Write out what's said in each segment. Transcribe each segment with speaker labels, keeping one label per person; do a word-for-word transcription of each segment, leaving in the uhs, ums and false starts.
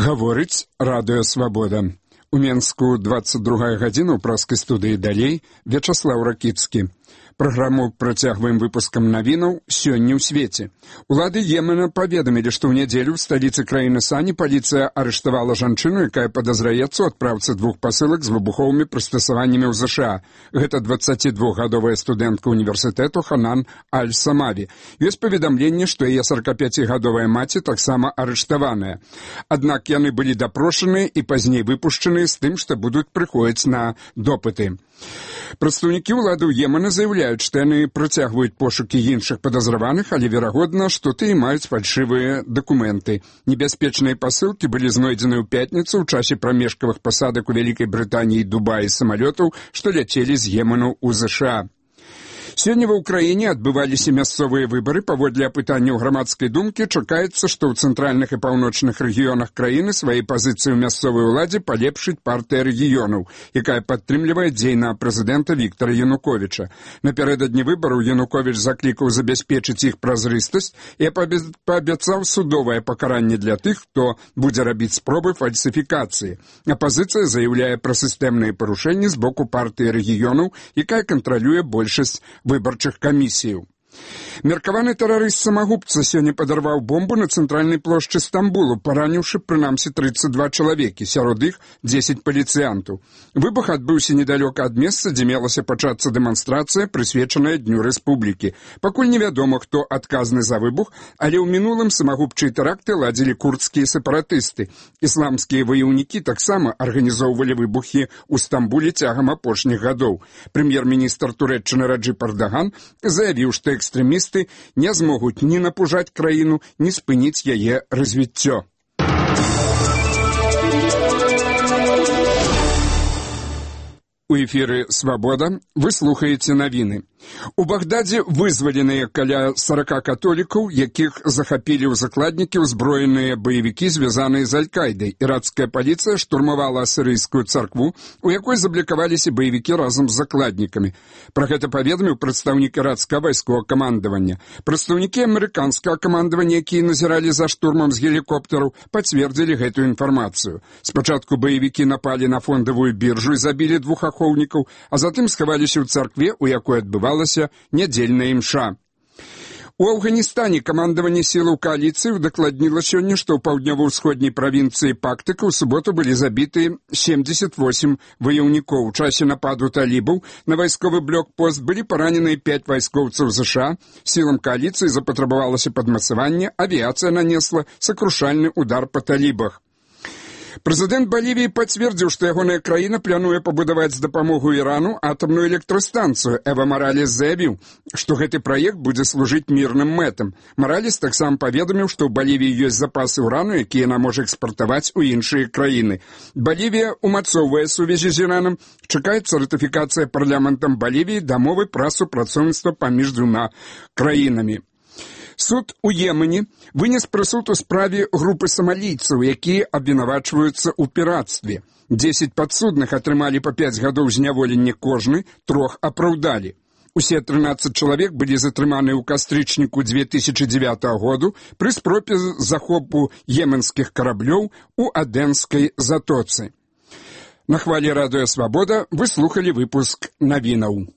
Speaker 1: Гаворыць Радыё Свабода. У Менску двадцать другая гадзіна ў праскай студыі далей Вячаслаў Ракіцкі. Праграму працягваем выпускам навінаў сёння ў свеце. Улады Йемена паведамілі, што ў нядзелю ў сталіцы краіны Сані паліцыя арыштавала жанчыну, якая падазраецца ў адпраўцы двух пасылак з выбуховымі прыстасаваннямі ў ЗША. Гэта дваццацідвухгадовая студэнтка універсітэту Ханан Аль-Самаві. Ёсць паведамленне, што яе саракапяцігадовая маці таксама арыштаваная. Аднак яны былі дапрошаныя і пазней выпушчаныя з тым, што будуць прыходзіць на допыты. Прадстаўнікі ўладаў Йемена заяўляюць, што яны працягваюць пошукі іншых падазраваных, але верагодна, што тыя маюць фальшывыя дакументы. Небяспечныя пасылкі былі знойдзены ў пятніцу ў часе прамежкавых пасадак у Вялікай Брытаніі і Дубаі самалётаў, што ляцелі з Йемену ў ЗША. Сёння ва ўкраіне адбываліся мясцовыя выбары. Паводле апытанняў грамадскай думкі чакаецца, што ў цэнтральных і паўночных рэгіёнах краіны свае пазіцыі ў мясцовай уладзе палепшыць партыя рэгіёнаў, якая падтрымлівае дзейнага прэзідэнта Віктара Януковіча. Напярэдадні выбараў Януковіч заклікаў забяспечыць іх празрыстасць і паабяцаў судовае пакаранне для тых, хто будзе рабіць спробы фальсіфікацыі. Апазіцыя заяўляе пра сістэмныя парушэнні з боку партыі рэгіёнаў, якая кантралюе большасць выбарчых камісіяў. Меркаваны тэрарыст-самагубца сёння падарваў бомбу на цэнтральнай плошчы Стамбулу, параніўшы прынамсі тридцать два чалавекі, сярод іх дзесяць паліцыянтаў. Выбух адбыўся недалёка ад месца, дзе мелася пачацца дэманстрацыя, прысвечаная Дню Рэспублікі. Пакуль невядома, хто адказны за выбух, але ў мінулым самагубчыя тэракты ладзілі курдскія сепаратысты. Ісламскія ваяўнікі таксама арганізоўвалі выбухі ў Стамбуле цягам апошніх гадоў. Прэм'ер-міністр Турэччыны Раджып Эрдаган заявіў, што экстрэмісты не змогуць ні напужаць краіну, ні спыніць яе развіццё. У эфіры «Свабода» вы слухаеце навіны. У Багдадзе вызваленыя каля сорока католікаў, якіх захапілі ў закладнікі ўзброеныя баевікі, звязаныя з Аль-Кайдай. Іракская паліцыя штурмавала асірыйскую царкву, у якой заблікаваліся баевікі разам з закладнікамі. Пра гэта паведаміў прадстаўнік іракскага вайсковага камандавання. Прадстаўнікі амерыканскага камандавання, якія назіралі за штурмам з гелікоптараў, пацвердзілі гэтую інфармацыю. Спачатку баевікі напалі на фондавую біржу і забілі двух ахоўнікаў, а затым схаваліся ў царкве, у якой адбывалася нядзельная імша. У Афганістане камандаванне сілаў кааліцыі удакладніла сёння, што ў паўднёва-ўсходняй правінцыі Пактыка ў суботу былі забіты семьдесят восемь ваяўнікоў. У часе нападу талібаў на вайсковы блокпост былі параненыя пяць вайскоўцаў ЗША. Сілам кааліцыі запатрабавалася падмацаванне, авіяцыя нанесла сакрушальны удар па талібах. Прэзідэнт Балівіі пацвердзіў, што ягоная краіна плануе пабудаваць з дапамогай Ірану атамную электрастанцыю. Эва Маралес заявіў, што гэты праект будзе служыць мірным мэтам. Маралес таксама паведаміў, што ў Балівіі ёсць запасы ўрану, якія яна можа экспартаваць у іншыя краіны. Балівія умацоўвае сувязі з Іранам. Чакаецца ратыфікацыя парламентам Балівіі дамовы пра супрацоўніцтва паміж двума краінамі. Суд у Йемене вынес прысуд у справе групы самалійцаў, якія абвінавачваюцца ў пірацтве. Дзесяць падсудных атрымалі па пяць гадоў зняволення кожны, трох апраўдалі. Усе трынаццаць чалавек былі затрыманы ў кастрычніку две тысячи дзевятага году пры спробе захопу йеменскіх караблёў у Адэнскай затоцы. На хвалі Радыё Свабода вы слухалі выпуск навінаў.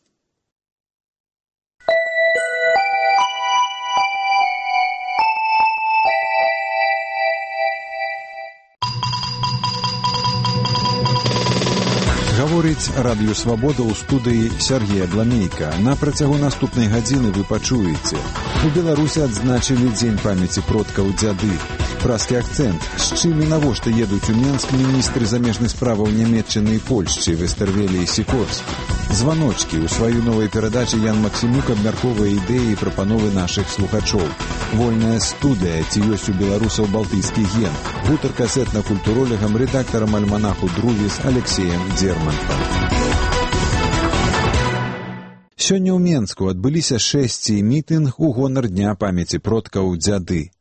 Speaker 2: Гаворыць Радыё Свабода ў студыі Сергея Бламейка. На працягу наступнай гадзіны вы пачуеце. У Беларусі адзначылі дзень памяці продкаў дзяды. Праскі акцэнт. З чым і навошта едуць у Менск міністры замежных справаў Нямецчыны і Польшчы Вестэрвелі і Сікорскі. Званочкі. У сваёй новай перадачы Ян Максімюк абмяркоўвае ідэі і прапановы нашых слухачоў. Вольная студыя. Ці ёсць у беларусаў балтыйскі ген. Гутарка з этнакультуролегам, рэдактарам альманаху «Друвіс» Алексеем Дзермантам. Сёння ў Менску адбыліся шэсці мітынг у гонар Дня памяці продкаў дзяды.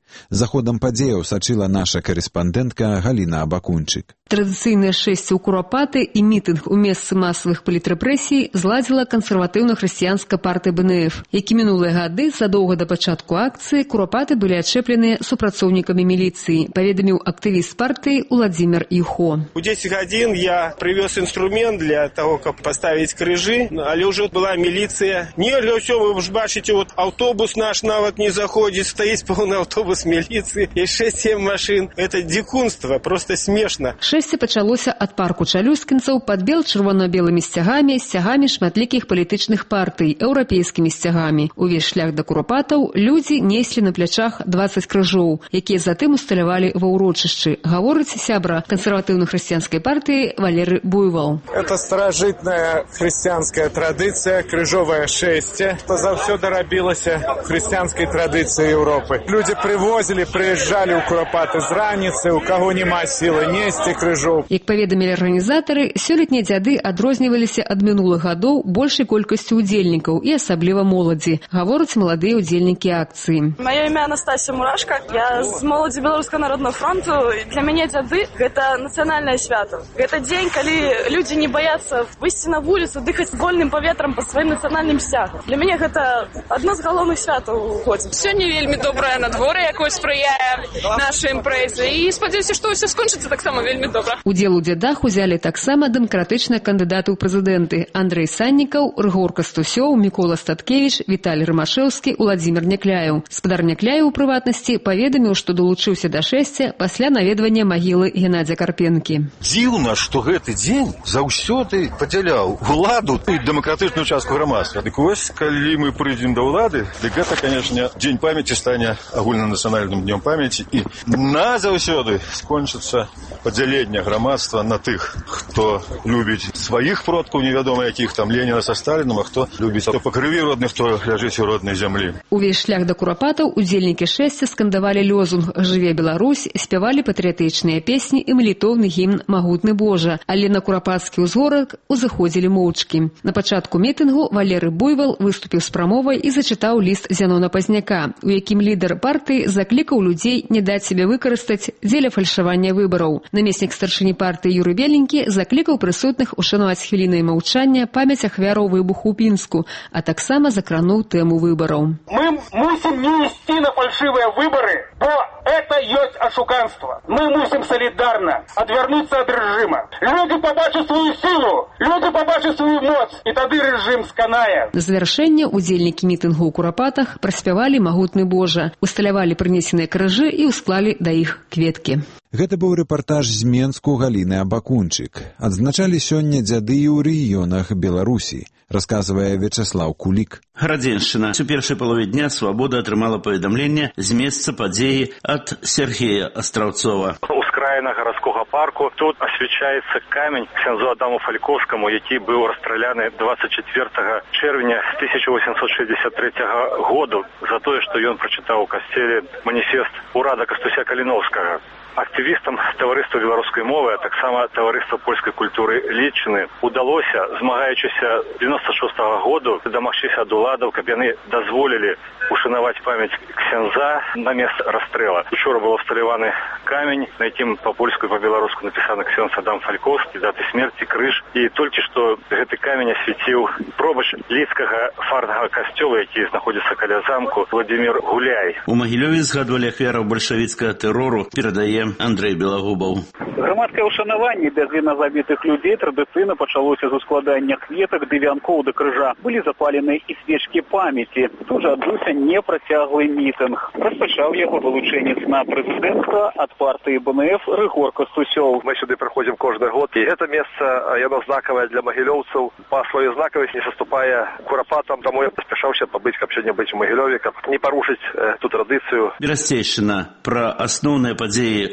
Speaker 2: За ходам падзеяў сачыла наша карэспандэнтка Галіна Абакунчык.
Speaker 3: Традыцыйнае шэсце ў Курапаты і мітынг у месцы масавых палітрэпрэсій зладзіла кансерватыўна-хрысціянская партыя бэ эн эф, які мінулыя гады задоўга да пачатку акцыі Курапаты былі адчэплены супрацоўнікамі міліцыі, паведаміў актывіст партыі Уладзімір Іхо.
Speaker 4: У дзесяць гадзін я прывёз інструмент для того, каб паставіць крыжы, але ўжо была міліцыя. Нельга ўсё, вы ж бачыце, вот аўтобус наш нават не заходзіць, стаіць поўны аўтобус міліцыі, і шэсць-сем машын. Это дзікунства, просто смешна.
Speaker 3: Шэсце пачалося ад парку чалюскінцаў пад бел-чырвона-белымі сцягамі, сцягамі шматлікіх палітычных партый, еўрапейскімі сцягамі. Увесь шлях да Курапатаў людзі неслі на плячах дваццаць крыжоў, якія затым усталявалі ва ўрочышчы, гаворыць сябра кансерватыўна-хрысціянскай партыі Валеры Буйвал.
Speaker 5: Это старажытная хрысціянская традыцыя, крыжовае шэсце, што заўсёды рабілася в хрысціянскай традыцыі Еўропы. Людзі прывозілі, прыязджалі ў Курапаты з раніцы, у каго няма сілы несці крыжоў.
Speaker 3: Як паведамілі арганізатары, сёлетнія дзяды адрозніваліся ад минулых гадоў большай колькасцю удзельнікаў і асабліва моладзі, гавораць маладыя удзельнікі акцыі.
Speaker 6: Маё імя Анастасія Мурашка, я з моладзі Беларускага народнага фронту. Для мяне дзяды гэта нацыянальнае свята. Гэта дзень, калі людзі не баяцца выйсці на вуліцу, дыхаць вольным паветрам па сваім нацыянальным сцягам. Для мяне гэта адно з галоўных святаў у годзе. Сёння вельмі добрае надвор'е, якое спрыяе нашай імпрэзе, і спадзяюся, што ўсё скончыцца таксама вельмі добра.
Speaker 3: Удзел у дзядах узялі таксама дэмакратычныя кандыдаты ў прэзідэнты Андрэй Саннікаў, Рыгор Кастусёў, Мікола Статкевіч, Віталій Рымашэўскі, Уладзімір Някляеў. Спадар Някляеў у прыватнасці паведаміў, што долучыўся да шэсця пасля наведвання магілы Геннадзя Карпенкі.
Speaker 7: Дзіўна, што гэты дзень заўсёды падзяляў уладу і дэмакратычную частку грамадства. Дык вось, калі мы прыйдзем да ўлады, дык гэта, канешне, дзень памяці стане агульнанацыянальным днём памяці і назаўсёды скончыцца падзяленне грамадства на тых, хто любіць сваіх продкаў, невядома якіх там Леніна са Сталіном, а хто любіць хто па крыві родных, хто ляжыць у роднай зямлі.
Speaker 3: Увесь шлях да Курапатаў удзельнікі шэсця скандавалі лёзунг «Жыве Беларусь», спявалі патрыятычныя песні і малітоўны гімн «Магутны Божа», але на курапацкі ўзгорак узыходзілі моўчкі. На пачатку мітынгу Валеры Буйвал выступіў з прамовай і зачытаў ліст Зянона Пазняка, у якім лідар партыі заклікаў людзей не даць сябе выкарыстаць дзеля фальшавання выбараў. Намеснік старшыні партыі Юры Беленькі заклікаў прысутных ушанаваць хвілінай маўчання памяць ахвяраў выбуху ў Пінску, а таксама закрануў тэму выбараў.
Speaker 8: Мы мусім не ісці на фальшивыя выбары, бо это ёсць ашуканство. Мы мусім солідарна адвярнуцца ад рэжыма. Люди побачаць сваю сілу, люди побачаць сваю моц, і тады рэжым сканае.
Speaker 3: На завяршэнне удзельнікі мітынгу ў Курапатах праспявалі «Магутны Божа», усталявалі прынесеныя крыжы і усклалі да іх кветкі.
Speaker 2: Гэта быў рэпартаж з Менску Галіны Абакунчык. Адзначалі сёння дзяды і ў рэгіёнах Беларусі, расказвае Вячаслаў Кулік.
Speaker 9: Гарадзеншчына. У першай палове дня «Свабода» атрымала паведамленне з месца падзеі ад Сергея Астраўцова.
Speaker 10: Ускраіна гарадскога парку. Тут асвячаецца камень ксяндзу Адаму Фальковскаму, які быў расстраляны двадцать четвёртага чэрвеня тысяча восемьсот шестьдесят третьего году за тое, што ён прачытаў у касцеле маніфест урада Кастуся Каліновскага. Актывістам таварыства беларускай мовы, а таксама таварыства польскай культуры Лічыны удалося, змагаючыся девяносто шестого году, дамагчыся ад уладаў, каб яны дазволілі ушанаваць памяць ксяндза на месц расстрела. Учора быў усталяваны камень, на якім па-польску і па-беларуску напісаны ксяндз Адам Фальковскі, даты смерці, крыж. І толькі што гэты камень асвяціў пробач лідскага фарнага касцёла, які знаходзіцца каля замку, Владзімір Гуляй.
Speaker 9: У Магілёве згадвалі ахвяраў бальшавіцкага тэрору, перадае Андрэй Белагубаў.
Speaker 8: Грамадскае ўшанаванне бязвінна забітых людзей традыцыйна пачалося з ускладання кветак ды вянкоў да крыжа. Былі запалены і свечкі памяці. Тут жа адбыўся непрацяглы мітынг. Распачаў яго вылучэнец на прэзідэнцтва ад партыі бэ эн эф Рыгор Кастусёў.
Speaker 11: Мы сюды прыходзім кожны год, і гэта месца, яно знакавае для магілёўцаў. Па сваёй знакавасці не саступае курапатам, таму я паспяшаўся пабыць, каб сёння быць у Магілёве, каб не парушыць э, ту традыцыю.
Speaker 9: Берасцейшчына. Пра асноўныя падзеі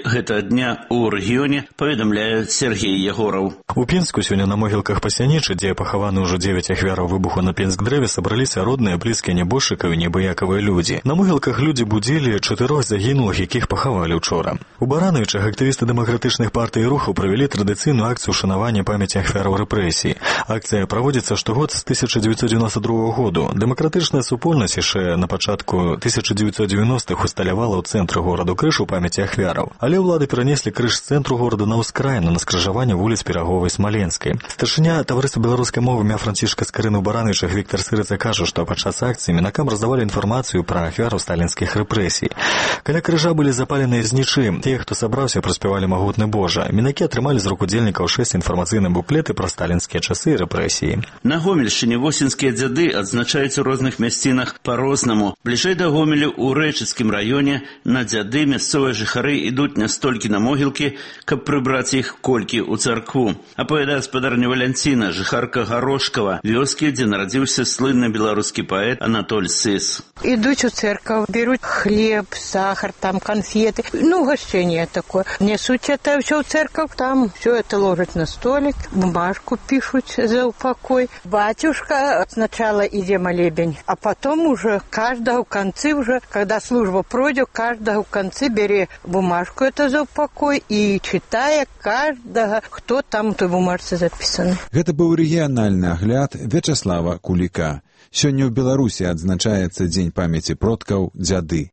Speaker 9: гэтага дня ў рэгіёне, паведамляе Сергей Ягораў.
Speaker 12: У Пінску сёння на могілках пасянічы, дзе пахаваны ўжо дзевяць ахвяраў выбуху на Пінск-дрэве, сабраліся родныя, блізкія нябожчыкаў і небыякавыя людзі. На могілках людзі будзілі чатырох загінулых, якіх пахавалі ўчора. У Барановічах актывісты дэмакратычных партый і рухаў правялі традыцыйную акцыю ушанавання памяці ахвяраў рэпрэсій. Акцыя праводзіцца штогод з тысяча дзевяцьсот дзевяноста другога году. Дэмакратычная супольнасць яшчэ на пачатку тысяча дзевяцьсот дзевяностых усталявала ў цэнтры гораду крыж у памяці ахвяраў. Але ўлады перанеслі крыж з цэнтру горада на ўскраіну, на скрыжаванне вуліц Піраговай і Смаленскай. Старшыня таварыства беларускай мовы імя Францішка Скарыны ў Барановічах Віктар Сырыца кажа, што падчас акцыі мінакам раздавалі інфармацыю пра ахвяраў сталінскіх рэпрэсій. Каля крыжа былі запаленыя знічы. Тыя, хто сабраўся, праспявалі магутны Божа. Мінакі атрымалі з рук удзельнікаў шэсць інфармацыйныя буклеты пра сталінскія часы і рэпрэсіі.
Speaker 9: На Гомельшчыне восеньскія дзяды адзначаюць у розных мясцінах па-рознаму. Бліжэй да Гомелю ў Рэчыцкім раёне на дзяды мясцовыя жыхары ідуць не столькі на могілкі, каб прыбраць іх колькі ў царкву. Апавядае спадарня Валянціна, жыхарка Гарошкава, вёскі, дзе нарадзіўся слынны беларускі паэт Анатоль Сыс.
Speaker 13: Ідуць у церкву, беруць хлеб, сахар, там конфеты, ну, угощение такое. Несуть это все в церковь, там все это ложат на столик, бумажку пишут за упокой. Батюшка сначала иди молебень, а потом уже каждого в конце уже, когда служба пройдет, каждого в конце бери бумажку это за упокой и читая каждого, кто там в той бумажце записан.
Speaker 2: Гэта быў рэгіянальны агляд Вячаслава Куліка. Сёння ў Беларусі адзначаецца Дзень памяці продкаў дзяды.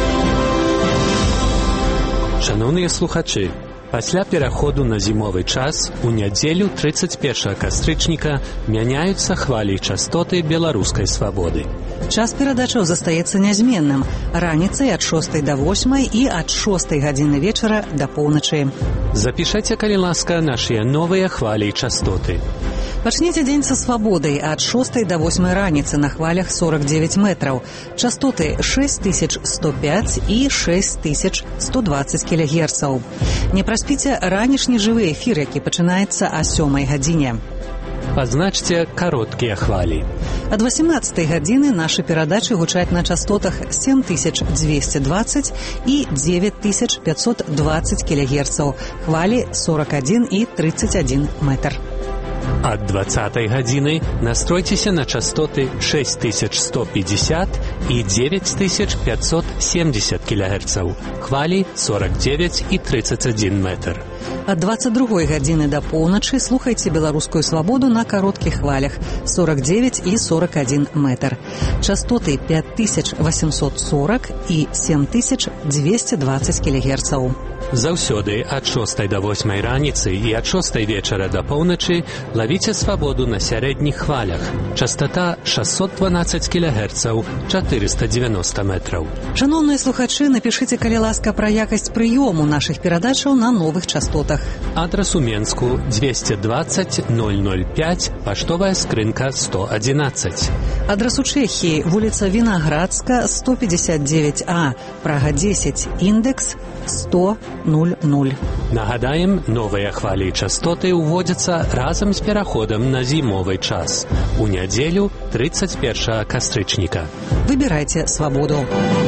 Speaker 14: Шановныя слухачы, пасля пераходу на зімовы час у нядзелю трыццаць першага кастрычніка мяняюцца хвалі і частоты беларускай свабоды.
Speaker 15: Час перадачаў застаецца нязменным. Раніцай ад шостай да восьмай і ад шостай гадзіны вечара да поўначы.
Speaker 14: Запішайце, калі ласка, нашыя новыя хвалі і частоты.
Speaker 15: Пачніце дзень са свабодай ад шостай да восьмай раніцы на хвалях сорок девять метраў. Частоты шэсць тысяч сто пяць і шэсць тысяч сто дваццаць кілагерцаў. Не праспіце ранішні жывы эфір, які пачынаецца о сёмай гадзіне.
Speaker 14: Пазначце кароткія хвалі.
Speaker 15: Ад васемнаццатай гадзіны нашы перадачы гучаць на частотах сем тысяч дзвесце дваццаць і дзевяць тысяч пятьсот дваццаць кілагерцаў, хвалі сорок один і тридцать один метр.
Speaker 14: Ад двадцатай гадзіны настройцеся на частоты шэсць тысяч сто пятьдесят і девять тысяч пятьсот семьдесят кілагерцаў, хвалі сорок девять і тридцать один метр.
Speaker 15: Ад двадцать другой гадзіны да поўначы слухайце беларускую свабоду на кароткіх хвалях сорок девять і сорок один метр. Частоты пять тысяч восемьсот сорок і семь тысяч двести двадцать кілагерцаў.
Speaker 14: Заўсёды ад шостай да восьмай раніцы і ад шостай вечара да поўначы лавіце свабоду на сярэдніх хвалях. Частота шестьсот двенадцать кілагерцаў, четыреста девяносто метраў.
Speaker 15: Шановныя слухачы, напішыце, калі ласка, пра якасць прыёму нашых перадачаў на новых частотах.
Speaker 14: Адрас у Менску двести двадцать ноль ноль пять, паштовая скрынка сто одиннадцать.
Speaker 15: Адрас у Чэхіі, вуліца Вінаградска, сто пятьдесят девять А, Прага десять, індекс сто ноль ноль.
Speaker 14: Нагадаем, новыя хвалі і частоты ўводзяцца разам з пераходам на зімовы час. У нядзелю трыццаць першага кастрычніка.
Speaker 15: Выбірайце свабоду.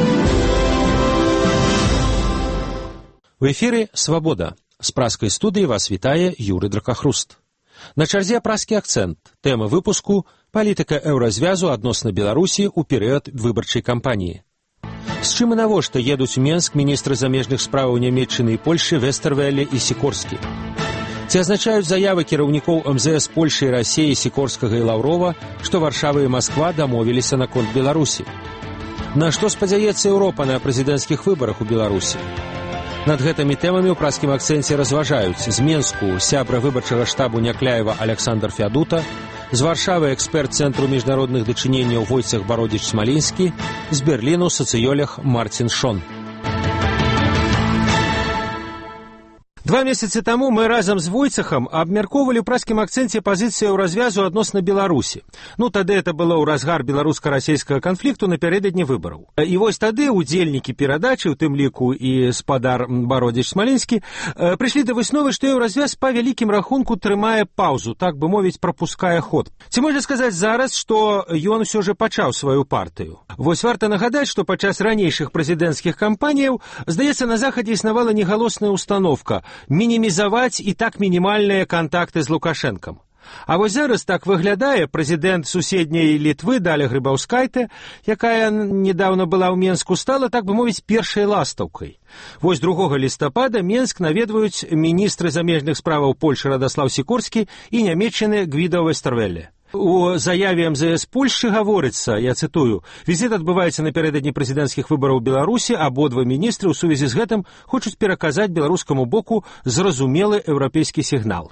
Speaker 16: В эфіры «Свабода». З праскай студыі вас вітае Юры Дракахруст. На чарзе праскі акцэнт. Тэма выпуску «Палітыка еўразвязу адносна Беларусі ў перыяд выбарчай кампаніі». З чым і навошта едуць у Менск міністры замежных справаў Нямецчыны і Польшчы Вестэрвэле і Сікорскі? Ці азначаюць заявы кіраўнікоў эм зэ эс Польшчы і Расіі Сікорскага і Лаўрова, што Варшава і Масква дамовіліся наконт Беларусі? На што спадзяецца Еўропа на прэзідэнцкіх выбарах у Беларусі? Над гэтымі тэмамі ў праскім акцэнце разважаюць з Менску сябра выбарчага штабу Някляева Александр Фядута, з Варшавы эксперт Цэнтру міжнародных дачыненняў Войцех Бародзіч-Смалінскі, з Берліну сацыёлог Марцін Шон. Два месяцы таму мы разам з Войцахам абмяркоўвалі ў праскім акцэнце пазіцыю развязу адносна Беларусі. Ну, тады это было ў разгар беларуска-расейскага канфлікту напярэдадні выбараў. І вось тады удзельнікі перадачы, у тым ліку і спадар Бародзіч Смаленскі, прыйшлі да высновы, што еўразвяз па вялікім рахунку трымае паўзу, так бы мовіць, прапускае ход. Ці можна сказаць зараз, што ён усё ж пачаў сваю партыю? Вось варта нагадаць, што падчас ранейшых прэзідэнцкіх кампаніяў, здаецца, на Захадзе існавала негалосная установка мінімізаваць і так мінімальныя кантакты з Лукашэнкам. А вось зараз так выглядае прэзідэнт суседняй Літвы Даля Грыбаўскайта, якая недавно была ў Менску, стала, так бы мовіць, першай ластаўкай. Вось другога лістапада Менск наведваюць міністры замежных справаў Польшы Радаслаў Сікорскі і Нямецчыны Гвідо Вестервелле. У заяве эм зэ эс Польшчы гаворыцца, я цытую, візіт адбываецца напярэдадні прэзідэнцкіх выбараў Беларусі, абодва міністры ў сувязі з гэтым хочуць пераказаць беларускаму боку зразумелы еўрапейскі сігнал.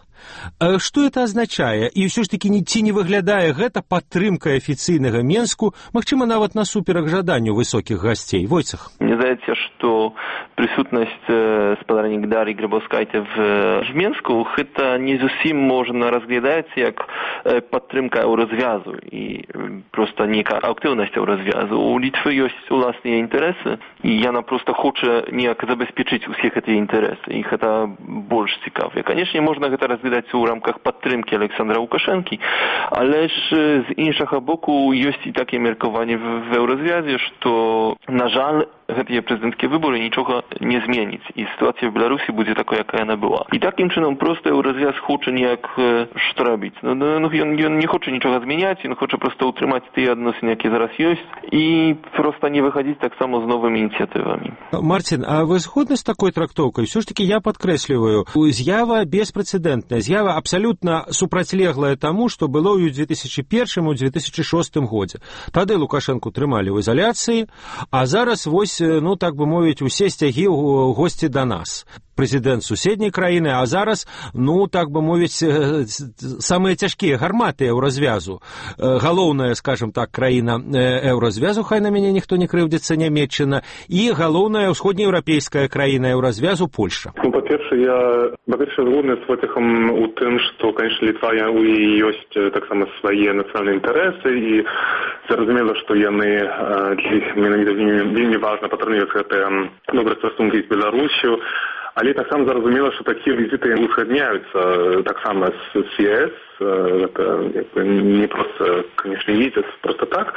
Speaker 16: Што это азначае? І ўсё ж такі ці не выглядае гэта падтрымкай афіцыйнага Менску, магчыма, нават насуперак жаданню высокіх гасцей? Войцах.
Speaker 17: Мне здаецца, што прысутнасць спадарні Дар'і Грыбаўскайта в Менску гэта не зусім можна разглядаецца як падтрымка еўразвязу і проста нейкая актыўнасць еўразвязу. У Літвы ёсць уласныя інтарэсы, і яна проста хоча неяк забяспечыць усіх гэтыя інтарэсы. І гэта больш цікава. Канечне, можна гэта разглядаць у рамках падтрымкі Александра Лукашэнкі, але ж з іншага боку ёсць і такія меркаванні в еўразвязе, што, на жаль, гэтыя прэзідэнцкія выборы нічога не зменіць, і сітуацыя в Беларусі будзе такой, якая яна была. І такім чынам проста еўразвяз хоча неяк што рабіць. Ну, ён, ён не хоча нічога змяняць, ён хоча проста ўтрымаць тыя адносіны, якія зараз ёсць, і проста не выхадзіць таксама з новымі ініцыятывамі.
Speaker 16: Мартин, а вы згодны з такой трактоўкай? Все ж таки я падкрэсліваю, з'ява беспрэцэдэнтная, з'ява абсалютна супрацьлеглая таму, што было ў две тысячи першым і две тысячи шостым годзе. Тады Лукашэнку трымалі ў изоляцыі, а зараз вось, ну, так бы мовіць, усе сцягі ў госці да нас. Прэзідэнт суседняй краіны, а зараз, ну, так бы мовіць, самыя цяжкія гарматы еўразвязу. Галоўная, скажем так, краіна еўразвязу, хай на мяне ніхто не крыўдзіцца, Нямецчына, і галоўная ўсходнееўрапейская краіна еўразвязу Польшча.
Speaker 18: Ну, па-першае, я, па-першае, згодны з Войцахам у тым, што, конечно, Літва, у яе ёсць таксама свае нацыянальныя інтарэсы, і зразумела, што яны, менавіта вельмі важна падтрымліваць гэтыя добрыя стасункі з Беларусю. Але таксама зразумела, што такія візіты узгадняюцца таксама з ЕС. Гэта не проста, конечно, ездзяць проста так.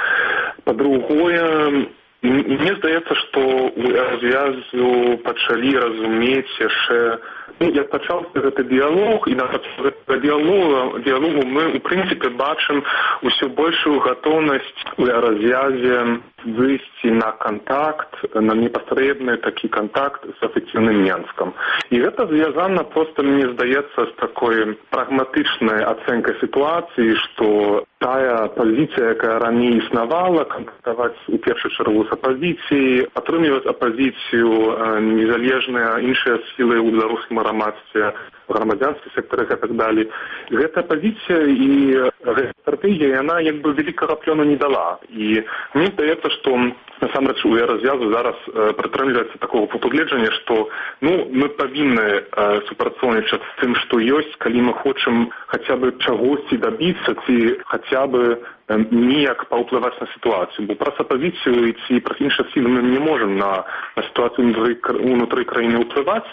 Speaker 18: Па-другое, мне здаецца, што у развязу пачалі разумець яшчэ, ну, як пачаўся гэты дыялог, і на гэтага дыялогу, дыялогу мы, у прынцыпе, бачым усё большую гатоўнасць у развязе выйсці на контакт, на непасрэдны такі контакт з афіцыйным Менскам. І гэта звязана проста, мне здаецца, з такой прагматычнай ацэнкай сітуацыі, што тая пазіцыя, якая раней існавала, контактаваць у першую чаргу з апазіцыяй, падтрымліваць апазіцыю незалежныя іншыя сілы ў беларускім грамадстве, грамадзянскі сектары і так далей. Гэта пазіцыя і гэта стратэгія, яна як бы вялікага плёну не дала. І мне здаецца, што насамрэч у развязу зараз прытрымліваецца такого пункту, што, ну, мы павінны супрацоўнічаць з тым, што ёсць, калі мы хочам хаця бы чагосьці дабіцца, ці хаця бы ніяк паўплываць на сітуацыю. Бо праз апазіцыю і ці праз іншыя сілы мы не можам на, на сітуацыю ўнутры краіны ўплываць.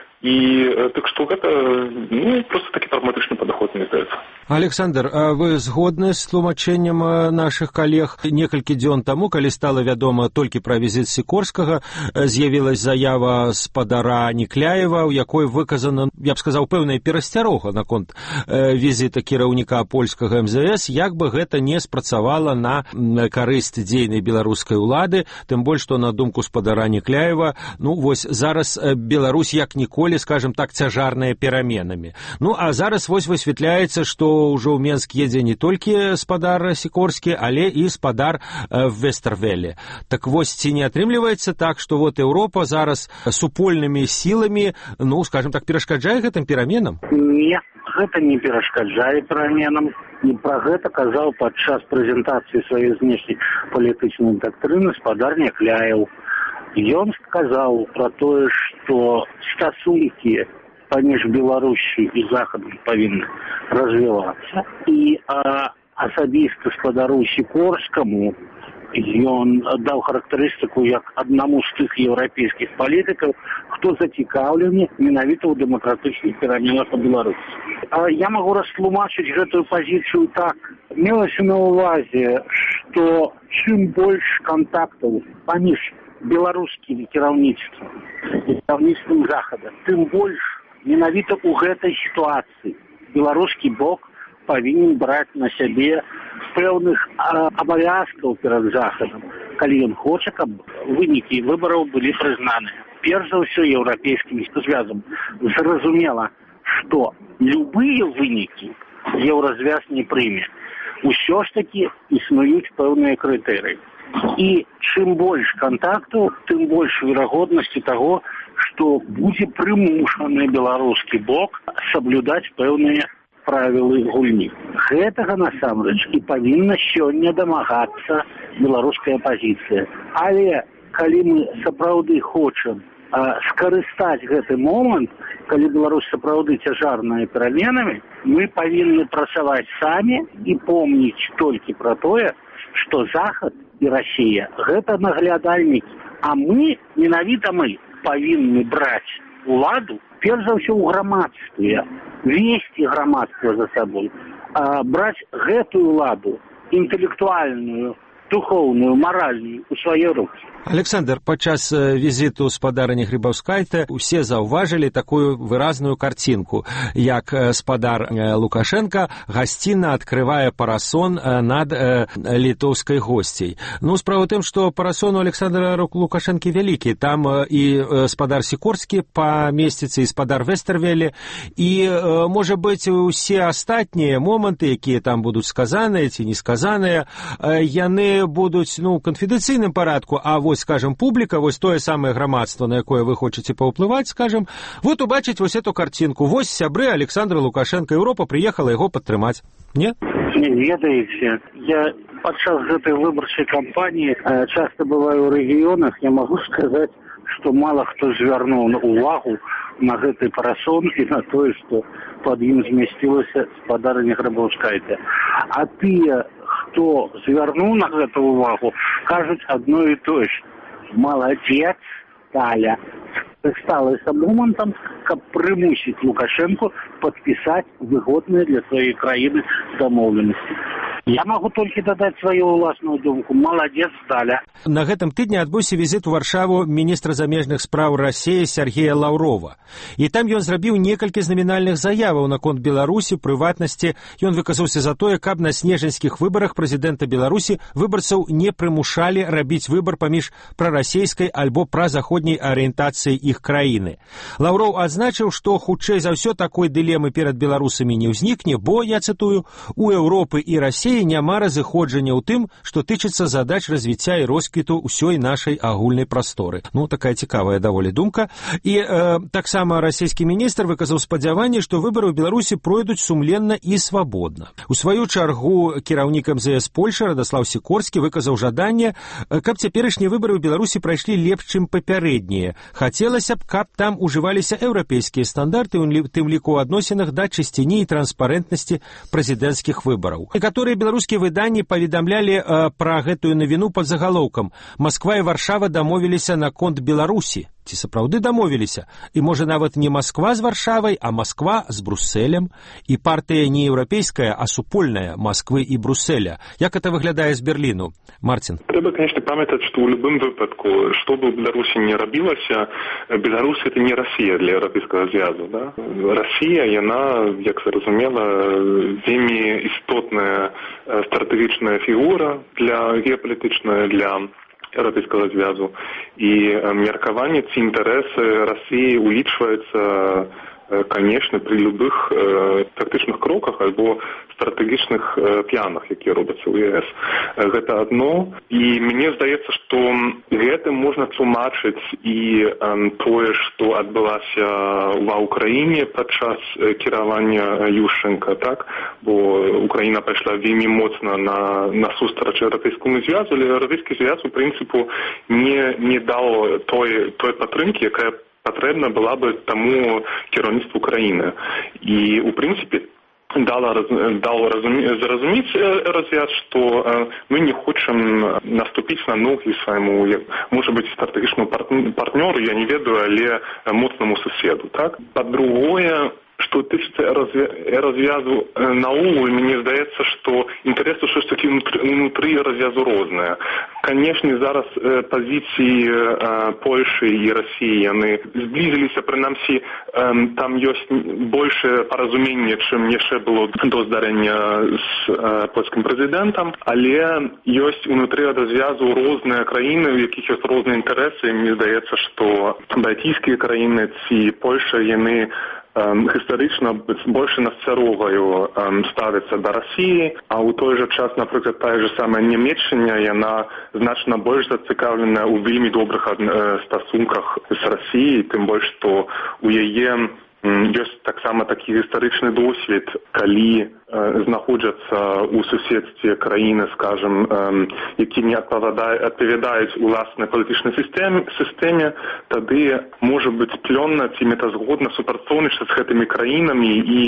Speaker 18: І так што гэта, ну, проста такі прагматычны падаход, мне здаецца.
Speaker 16: Александр, а вы згодны з тлумачэннем нашых калег? Некалькі дзён таму, калі стала вядома толькі пра візіт Сікорскага, з'явілась заява спадара Некляева, у якой выказана, я б сказаў, пэўная перасцярога наконт візіта кіраўніка польскага эм зэ эс, як бы гэта не спрацавала на карысць дзейнай беларускай улады, тым больш, што на думку спадара Некляева, ну, вось зараз Беларусь як ніколі, скажем так, цяжарная пераменамі. Ну, а зараз вось высвятляецца, што ўжо ў Менск едзе не толькі спадар Сікорскі, але і спадар Вестервелле. Так вось, ці не атрымліваецца так, што вот Еўропа зараз супольнымі сіламі, ну, скажем так, перашкаджае гэтым пераменам?
Speaker 19: Не, гэта не перашкаджае пераменам. І пра гэта казаў падчас прэзентацыі сваёй знешняй палітычнай дактрыны спадар Некляеў. Ён сказаў пра тое, што стасункі паміж Беларусью і Захадам павінны развівацца. І а, асабіста спадару Сікорскаму ён даў характарыстыку як аднаму з тых еўрапейскіх палітыкаў, хто зацікаўлены менавіта ў дэмакратычных пераменах у Беларусі. А я магу растлумачыць гэтую пазіцыю так. Мелася на ўвазе, што чым больш кантактаў паміж беларускім кіраўніцтвам і кіраўніцтвам Захада, тым больш менавіта ў гэтай сітуацыі беларускі бок павінен браць на сябе пэўных абавязкаў перад Захадам, калі ён хоча, каб вынікі выбараў былі прызнаныя. Перш за ўсё еўрапейскім звязам зразумела, што любыя вынікі еўразвяз не прыме. Усё ж такі існуюць пэўныя крытэрыі. І чым больш кантактаў, тым больш верагоднасці таго, што будзе прымушаны беларускі бок саблюдаць пэўныя правілы гульні. Гэтага насамрэч і павінна сёння дамагацца беларуская апазіцыя. Але калі мы сапраўды хочам а, скарыстаць гэты момант, калі Беларусь сапраўды цяжарная пераменамі, мы павінны працаваць самі і помніць толькі пра тое, што Захад і Расія гэта наглядальнікі, а мы, менавіта мы, павінны браць уладу перш за ўсё ў грамадстве, весці грамадства за сабой, а браць гэтую ладу інтэлектуальную, духоўную, маральную у свае рукі.
Speaker 16: Александр, падчас візіту спадарыні Грыбаўскайте усе заўважылі такую выразную карцінку, як спадар Лукашенко гасцінна адкрывае парасон над літоўскай госцей. Ну, справа ў тым, што парасон у Александра Лукашэнкі вялікі. Там і спадар Сікорскі памесціцца, і спадар Вестервеле, і, можа быць, усе астатнія моманты, якія там будуць сказаныя ці не сказаныя, яны будуць, ну, ў канфідэнцыйным парадку, а вось, скажем, публіка, вось тое самае грамадства, на якое вы хочаце паўплываць, скажем, вот убачыць вось эту карцінку. Вось сябры Александра Лукашенко, Еўропа прыехала яго падтрымаць. Не?
Speaker 19: Не ведаеце, я падчас гэтай выбарчай кампаніі часта бываю ў рэгіёнах, я магу сказаць, што мала хто звярнуў увагу на гэты парасон і на тое, што пад ім змясцілася спадарыня Грыбаўскайте. А тыя, хто звярнуў на гэту увагу, кажуць адно і тое ж. Маладзец, Таля, сталася момантам, каб прымусіць Лукашенко падпісаць выгодныя для сваёй краіны дамоўленасці. Я магу толькі дадаць сваю ўласную думку. Маладзец, Таля.
Speaker 16: На гэтым тыдні адбыўся візіт у Варшаву міністра замежных спраў Расіі Сергея Лаўрова. І там ён зрабіў некалькі знамінальных заяваў наконт Беларусі. У прыватнасці ён выказаўся за тое, каб на снежаньскіх выбарах прэзідэнта Беларусі выбарцаў не прымушалі рабіць выбар паміж прарасійскай альбо празаходняй арыентацыяй іх краіны. Лаўроў адзначыў, што хутчэй за ўсё такой дылемы перад беларусамі не ўзнікне, бо, я цытую, у Еўропы і Расіі няма разыходжання ў тым, што тычыцца задач развіцця і росквіту ўсёй нашай агульнай прасторы. Ну, такая цікавая даволі думка. І э, таксама расійскі міністр выказаў спадзяванне, што выбары ў Беларусі пройдуць сумленна і свабодна. У сваю чаргу кіраўнік эм зэ эс Польшчы Радаслаў Сікорскі выказаў жаданне, каб цяперашнія выбары ў Беларусі прайшлі лепш, чым папярэднія. Хацелася б, каб там ужываліся еўрапейскія стандарты, у тым ліку ў адносінах да чысціні і транспарэнтнасці прэзідэнцкіх выбараў. Некаторыя беларускія выданні паведамлялі э, пра гэтую навіну пад загалоўкам. Масква і Варшава дамовіліся наконт Беларусі. Ці сапраўды дамовіліся? І, можа, нават не Масква з Варшавай, а Масква з Брусселем. І партыя не еўрапейская, а супольная Масквы і Брусселя. Як это выглядае з Берліну? Марцін.
Speaker 18: Трэба, конечно, памятаць, што ў любым выпадку, што бы ў Беларусі не рабілася, Беларусь — это не Расія для Еўрапейскага звязу. Да? Расія, яна, як зразумела, вельмі істотная стратэгічная фігура для геапалітычная для Еўрапейскага звязу. І меркаванне ці інтарэсы Расіі улічваецца, конечно, при любых э, тактычных кроках альбо стратэгічных э, планах, якія робяцца ў е эс. Гэта адно. І мне здаецца, што гэтым можна тлумачыць і э, тое, што адбылася ва ўкраіне падчас кіравання Ющенка, так? Бо Украіна пайшла вельмі моцна на, на сустрач Еўрапейскаму звязу, але Еўрапейскі звяз, у прынцыпу, не, не даў той, той падтрымкі, якая патрэбна была бы таму кіраўніцтву краіны. І, у прынцыпе, дала, дал зразумець развяз, што мы не хочам наступіць на ногі свайму, можа быць, стратэгічнаму партнёру, я не ведаю, але моцнаму суседу. Так? Па-другое, што тычыцца развязу наогул, мне здаецца, што інтарэсы ўсё ж такі унутры развязу розныя. Канешне, зараз пазіцыі Польшы і Расіі, яны зблізіліся, прынамсі, там ёсць большае паразуменне, чым яшчэ было до здарэння з польскім прэзідэнтам, але ёсць унутры развязу розныя краіны, у якіх ёсць розныя інтарэсы, і мне здаецца, што балтійскія краіны ці Польша, яны гістарычна больш насцярогаю ставіцца да Расіі, а ў той жа час, напрыклад, тая ж самая Нямецчына, яна значна больш зацікаўлена ў вельмі добрых стасунках з Расіяй, тым больш, што ў яе ёсць таксама такі гістарычны досвед, калі знаходзяцца ў суседстве краіны, скажем, які не адпавядаюць уласнай палітычнай сістэме, тады можа быць плённа ці мэтазгодна супрацоўнічаць з гэтымі краінамі і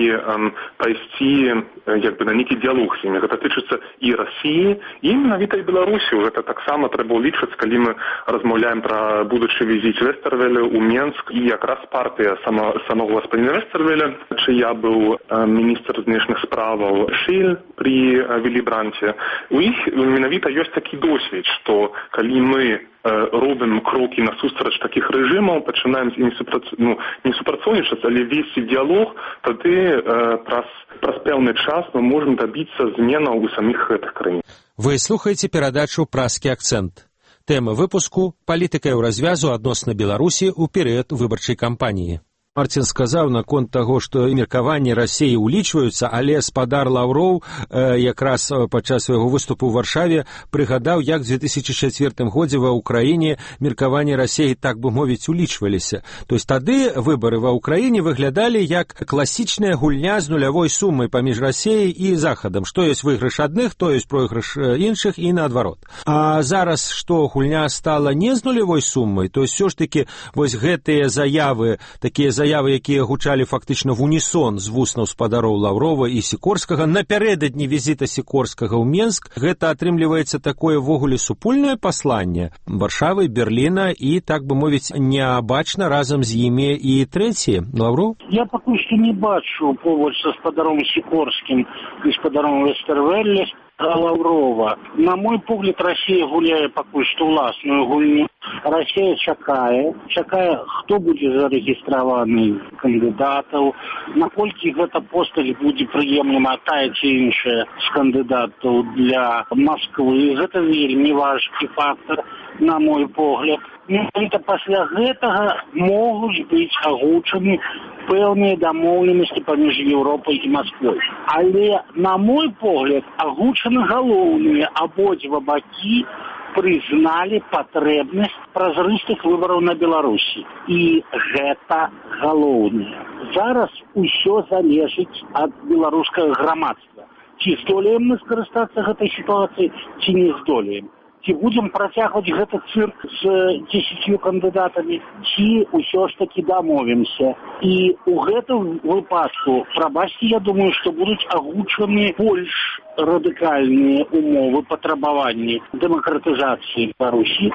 Speaker 18: пайсці як бы на нейкі дыялог з імі. Гэта тычыцца і Расіі, і менавіта і Беларусі. Гэта таксама трэба ўлічваць, калі мы размаўляем пра будучы візіт Вестэрвеля ў Менск, і якраз партыя самого господина Вестэрвеля, чия быў міністр знешніх справаў Шиль при Віллі Бранце. У іх менавіта ёсць такі досвед, што калі мы робім крокі насустрач такіх рэжымаў, пачынаем з імі ну, не супрацоўнічаць, але весці дыялог, тады праз, праз пэўны час мы можам дабіцца зменаў у саміх гэтых краін.
Speaker 16: Вы слухаеце перадачу «Праскі акцэнт». Тэма выпуску «Палітыка еўразвязу адносна Беларусі ў перыяд выбарчай кампаніі». Марцін сказаў наконт таго, што меркаванні Расіі ўлічваюцца, але спадар Лаўроў э, якраз падчас свайго выступу ў Варшаве прыгадаў, як в две тысячи чацвёртым годзе ва ўкраіне меркаванні Расіі, так бы мовіць, улічваліся. То есть тады выбары ва ўкраіне выглядалі як класічная гульня з нулявой сумай паміж Расіяй і Захадам. Што ёсць выйгрыш адных, то ёсць пройгрыш іншых і наадварот. А зараз, што гульня стала не з нулявой сумай, то ўсё ж такі вось гэтыя заявы, такія заявы, заявы, якія гучалі фактычна в унісон з вуснаў спадароў Лаўрова і Сікорскага напярэдадні візіта Сікорскага ў Менск, гэта атрымліваецца такое ввогуле супольнае пасланне Варшавы, Берліна і, так бы мовіць, неабачна разам з імі і трэці. Лаўров?
Speaker 19: Я пакуль што не бачу побач са спадаром Сікорскім і спадаром Вестэрвеля Лаўрова. На мой погляд, Расія гуляе пакуль што ўласную гульню. Расія чакае, чакае, хто будзе зарэгістраваны кандыдатаў, наколькі гэта постаць будзе прыемлема тая ці іншая з кандыдатаў для Масквы. Гэта вельмі важкі фактор, на мой погляд. Менавіта пасля гэтага могуць быць агучаны пэўныя дамоўленасці паміж Еўропай і Масквой. Але, на мой погляд, агучаны галоўныя абодва бакі прызналі патрэбнасць празрыстых выбараў на Беларусі. І гэта галоўнае. Зараз усё залежыць ад беларускага грамадства. Ці здолеем мы скарыстацца гэтай сітуацыяй, ці не здолеем. Ці будзем працягваць гэты цырк з дзесяццю кандыдатамі, ці ўсё ж такі дамовімся. І ў гэтым выпадку, прабачце, я думаю, што будуць агучаны больш радыкальныя умовы патрабаванні дэмакратызацыі Беларусі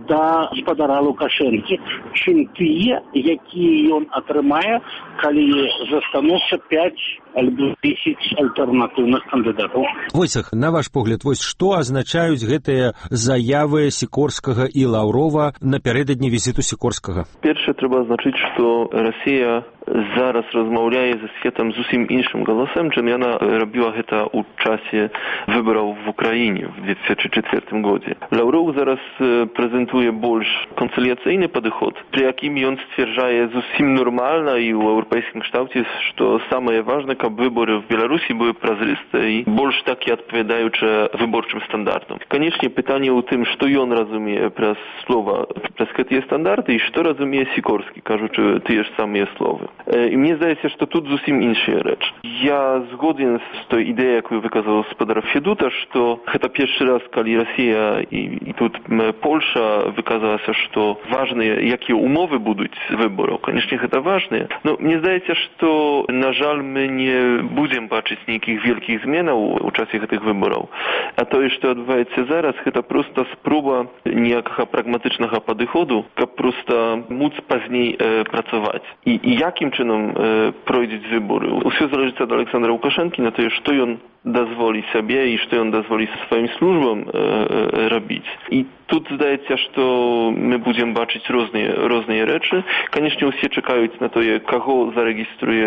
Speaker 19: да спадара Лукашэнкі, чым тыя, якія ён атрымае, калі застануцца пяць альбо тысяч альтэрнатыўных кандыдатаў.
Speaker 16: Войцах, на ваш погляд, вось што азначаюць гэтыя заявы Сікорскага і Лаўрова напярэдадні візіту Сікорскага?
Speaker 17: Першае, трэба азначыць, што Расія зараз размаўляе з светам зусім іншым галасам, чым яна рабіла гэта ў часе выбараў в Украіне в две тысячи чацвёртым годзе. Лаўроў зараз прэзентуе больш канцыліяцыйны падыход, пры якім ён сцвярджае зусім нармальна і ў еўрапейскім кшталце, што самае важнае, каб выборы в Беларусі былі празрыстыя і больш такі адпавядаючы выборчым стандартам. Канечне, пытанне ў тым, што ён разумее праз слова, праз гэтыя стандарты і што разумее Сікорскі, кажучы тыя ж самыя словы. І мені здається, що тут зовсім інша реч. Я згоден з тою ідеєю, яку виказав господар Федута, що це перший раз, коли Росія і, і тут Польща виказалася, що важні, які умови будуть виборів. Звісно, це важливо. Но мені здається, що, на жаль, ми не будемо бачити ніяких великих змін у часі цих виборів. А то, що відбувається зараз, це просто спроба ніякого прагматичного підходу, як просто муць пізніше е, працювати. І, і яким чином е, пройдуть вибори? Усе залежить від Олександра Лукашенки на те, що він дозволить себе і що він дозволить своїм службам е, е, робити. І тут здається, що ми будемо бачити різні, різні речі. Звісно, всі чекають на те, кого зареєструє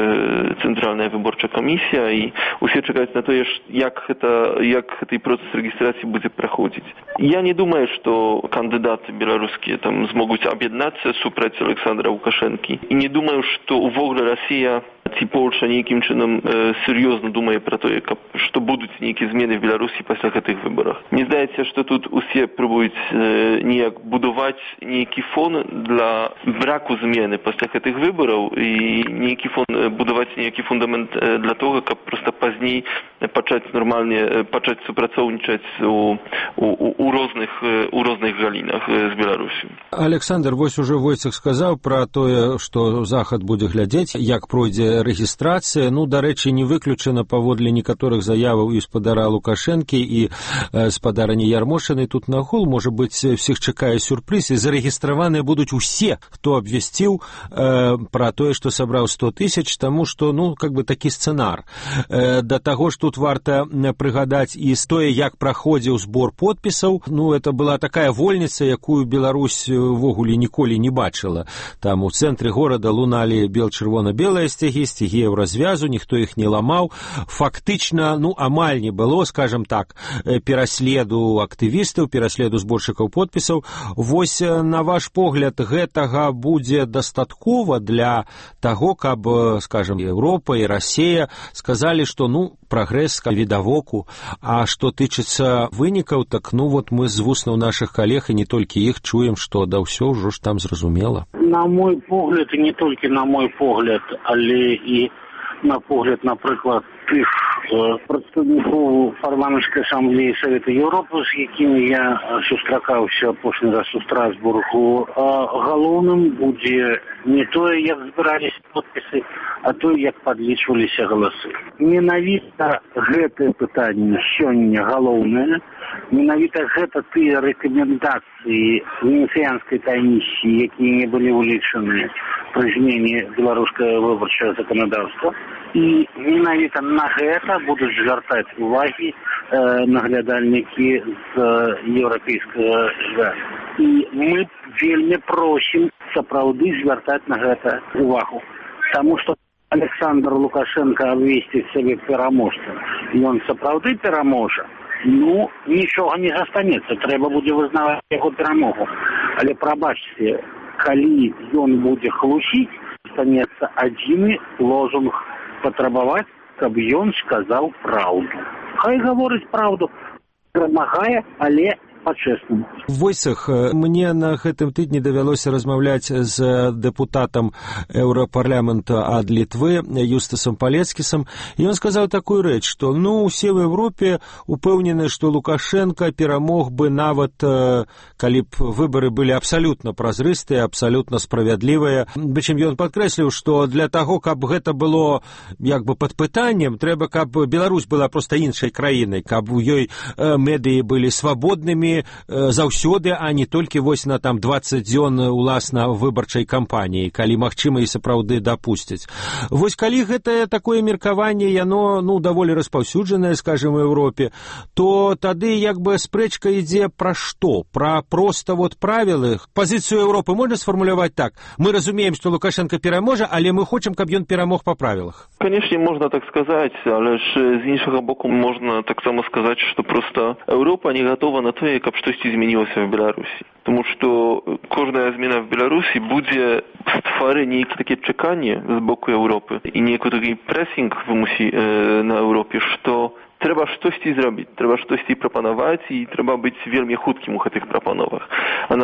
Speaker 17: е, Центральна виборча комісія, і всі чекають на те, як, это, як цей процес реєстрації буде проходити. Я не думаю, що кандидати білоруські там зможуть об'єднатися супроти Олександра Лукашенки. І не думаю, що увогуле Росія ці Польща ніяким чином е, серйозно думає про те, що будуть ніякі зміни в Білорусі після цих виборів. Мені здається, що тут усі пробують е, ніяк будувати ніякий фон для браку зміни після цих виборів і ніякий фон, будувати ніякий фундамент для того, щоб просто пізніше почати нормально, почати співпрацювати у, у, у, різних, у різних галинах з Білорусі.
Speaker 16: Александр, вось уже Войцех сказав про те, що Захад буде глядіти, як пройде регістрація. Ну, до речі, не виключено паводле некаторых заяваў і спадара Лукашенкі і э, спадарні Ярмошины. Тут на гол, может быть, всіх чакае сюрприз, і зарэгістраваныя будуць усе, хто абвясціў э, про тое, што сабраў сто тысяч, таму што, ну, как бы такі сцэнар. Э, да таго ж тут варта прыгадаць і тое, як праходзіў збор подпісаў. Ну, это была такая вольніца, якую Беларусь ввогуле ніколі не бачыла. Там у цэнтры горада луналі бел-чырвона-белыя сцягі, сцягі еўразвязу, ніхто іх не ламаў. Фактычна, ну, амаль не было, скажем так, пераследу актывістаў, пераследу зборшчыкаў подпісаў. Вось, на ваш погляд, гэтага будзе дастаткова для таго, каб, скажем, Еўропа і Расія сказалі, што, ну, прагрэс відавоку, а што тычыцца вынікаў, так, ну, вот мы з вуснаў нашых калег і не толькі іх чуем, што да ўсё ўжо ж там зразумела.
Speaker 19: На мой погляд, і не толькі на мой погляд, але і на погляд, наприклад, тих е, представників парламентської асамблеї Совету Європи, з якими я зустрічався апошні раз у Страсбургу, а головним буде не то, як збиралися підписи, а то, як підлічувалися голоси. Менавіта гэта питання сёння головне, менавіта гэта тыя рэкамендацыі Венецыянскай камісіі, які не былі улічаны пры змене беларускага выбарчага заканадаўства. І менавіта на гэта будуць звяртаць увагі э, наглядальнікі з еўрапейскага звязу. І мы вельмі просім сапраўды звяртаць на гэта увагу. Таму што Александр Лукашенко абвесціць сябе пераможцам, і ён сапраўды пераможа, ну, нічога не застанецца, трэба будзе вызнаваць яго перамогу. Але прабачце, калі ён будзе хлусіць, застанецца адзіны лозунг патрабаваць, каб ён сказаў праўду. Хай гаворыць праўду, перамагае, але по-чесному.
Speaker 16: Войцех, мне на гэтым тыдні давялося размаўляць з дэпутатам Еўрапарламента ад Літвы Юстасам Палецкісам, і ён сказаў такую рэч, што, ну, усе в Европе упэўнены, што Лукашенко перамог бы нават, калі б выбары былі абсалютна празрыстыя, абсалютна справядлівыя. Прычым ён падкрэсліў, што для таго, каб гэта было як бы пад пытаннем, трэба, каб Беларусь была проста іншай краінай, каб у ёй медыі былі свабоднымі заўсёды, а не толькі вось на там дваццаць дзён уласна выбарчай кампаніі, калі магчыма і сапраўды дапусцяць. Вось калі гэтае такое меркаванне, яно, ну, даволі распаўсюджанае, скажем, у Еўропе, то тады як бы спрэчка ідзе пра што? Пра проста вот правілы. Пазіцыю Еўропы можна сфармуляваць так: мы разумеем, што Лукашенко пераможа, але мы хочам, каб ён перамог па правілах.
Speaker 17: Конечно, можна так сказаць, але ж з іншага боку можна таксама сказаць, што проста Еўропа не гатова на тое, каб штосьці змянілася в Беларусі. Тому што кожная змена в Беларусі будзе стварыць нейкі такі чаканне з боку Еўропы і нейкі такі прэсінг вымусі э, на Еўропе, што трэба штосьці зрабіць, трэба штосьці прапанаваць і трэба быць вельмі хуткім у гэтых прапановах. А на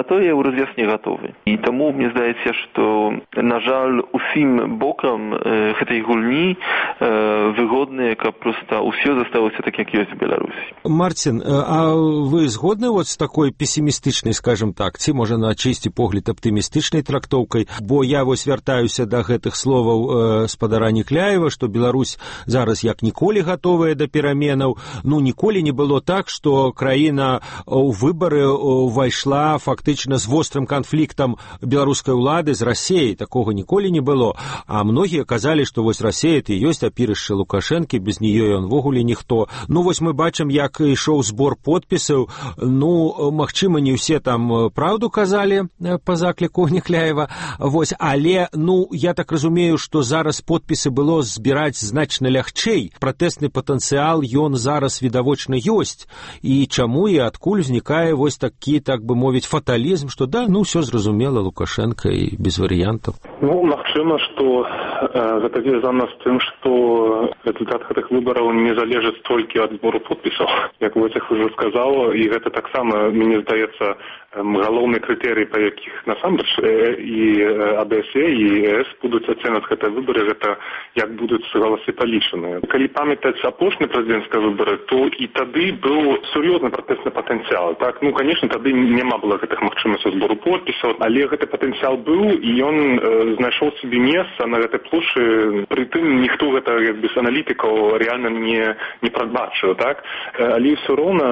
Speaker 17: той еўразвяз не гатовы. І таму мне здаецца, што, на жаль, усім бокам э, гэтай гульні э, выгодныя, каб проста ўсё засталося так, як ёсць в Беларусі.
Speaker 16: Марцін, а вы згодны вот з такой песімістычнай, скажем так, ці можа на чысці погляд аптымістычнай трактоўкай? Бо я вось вяртаюся да гэтых словаў э, спадара Некляева, што Беларусь зараз як ніколі гатовая да пераменаў. Ну, ніколі не было так, што краіна ў выбары увайшла фактычна з вострым канфліктам беларускай улады з Расеяй. Такога ніколі не было. А многія казалі, што вось Расея — это і ёсць апірышча Лукашэнкі, без неё ён вогуле ніхто. Ну, вось мы бачым, як ішоў збор подпісаў. Ну, магчыма, не ўсе там праўду казалі па закліку Некляева. Вось, але, ну, я так разумею, што зараз подпісы было збіраць значна лягчэй. Пратэсны патэнцыял, ён зараз відавочна ёсць. І чаму і адкуль узнікае вось такі, так бы мовіць, фаталізм, што да, ну, ўсё зразумела, Лукашенко і без варыянтаў.
Speaker 18: Ну, магчыма, што э, гэта звязана з тым, што результат гэтых выбараў не залежыць толькі ад збору подпісаў. Як Войцех уже сказаў, і гэта таксама, мне здаецца, галоўны крытэрый, па якіх насамрэч і АБСЕ, і ЕС будуць ацэньваць гэтыя выбары, гэта як будуць галасы палічаныя. Калі памятаць апошнія прэзідэнцкія выбары, то і тады быў сур'ёзны пратэсны патэнцыял. Так, ну, канешне, тады няма было гэтых магчымасцяў збору подпісаў, але гэты патэнцыял быў, і ён э, знайшоў сабе месца на гэтай плошчы. Пры тым ніхто гэта, як бы, з аналітыкаў реально не, не прадбачыў, так? Але ўсё роўна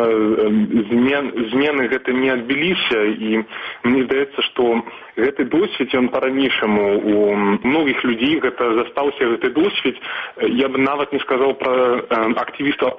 Speaker 18: змен, змены гэта не адбіліся, і мне здаецца, што гэты досвед, ён па-ранейшаму у многіх людзей гэта застаўся гэты досвед. Я б нават не сказаў пра актывістаў,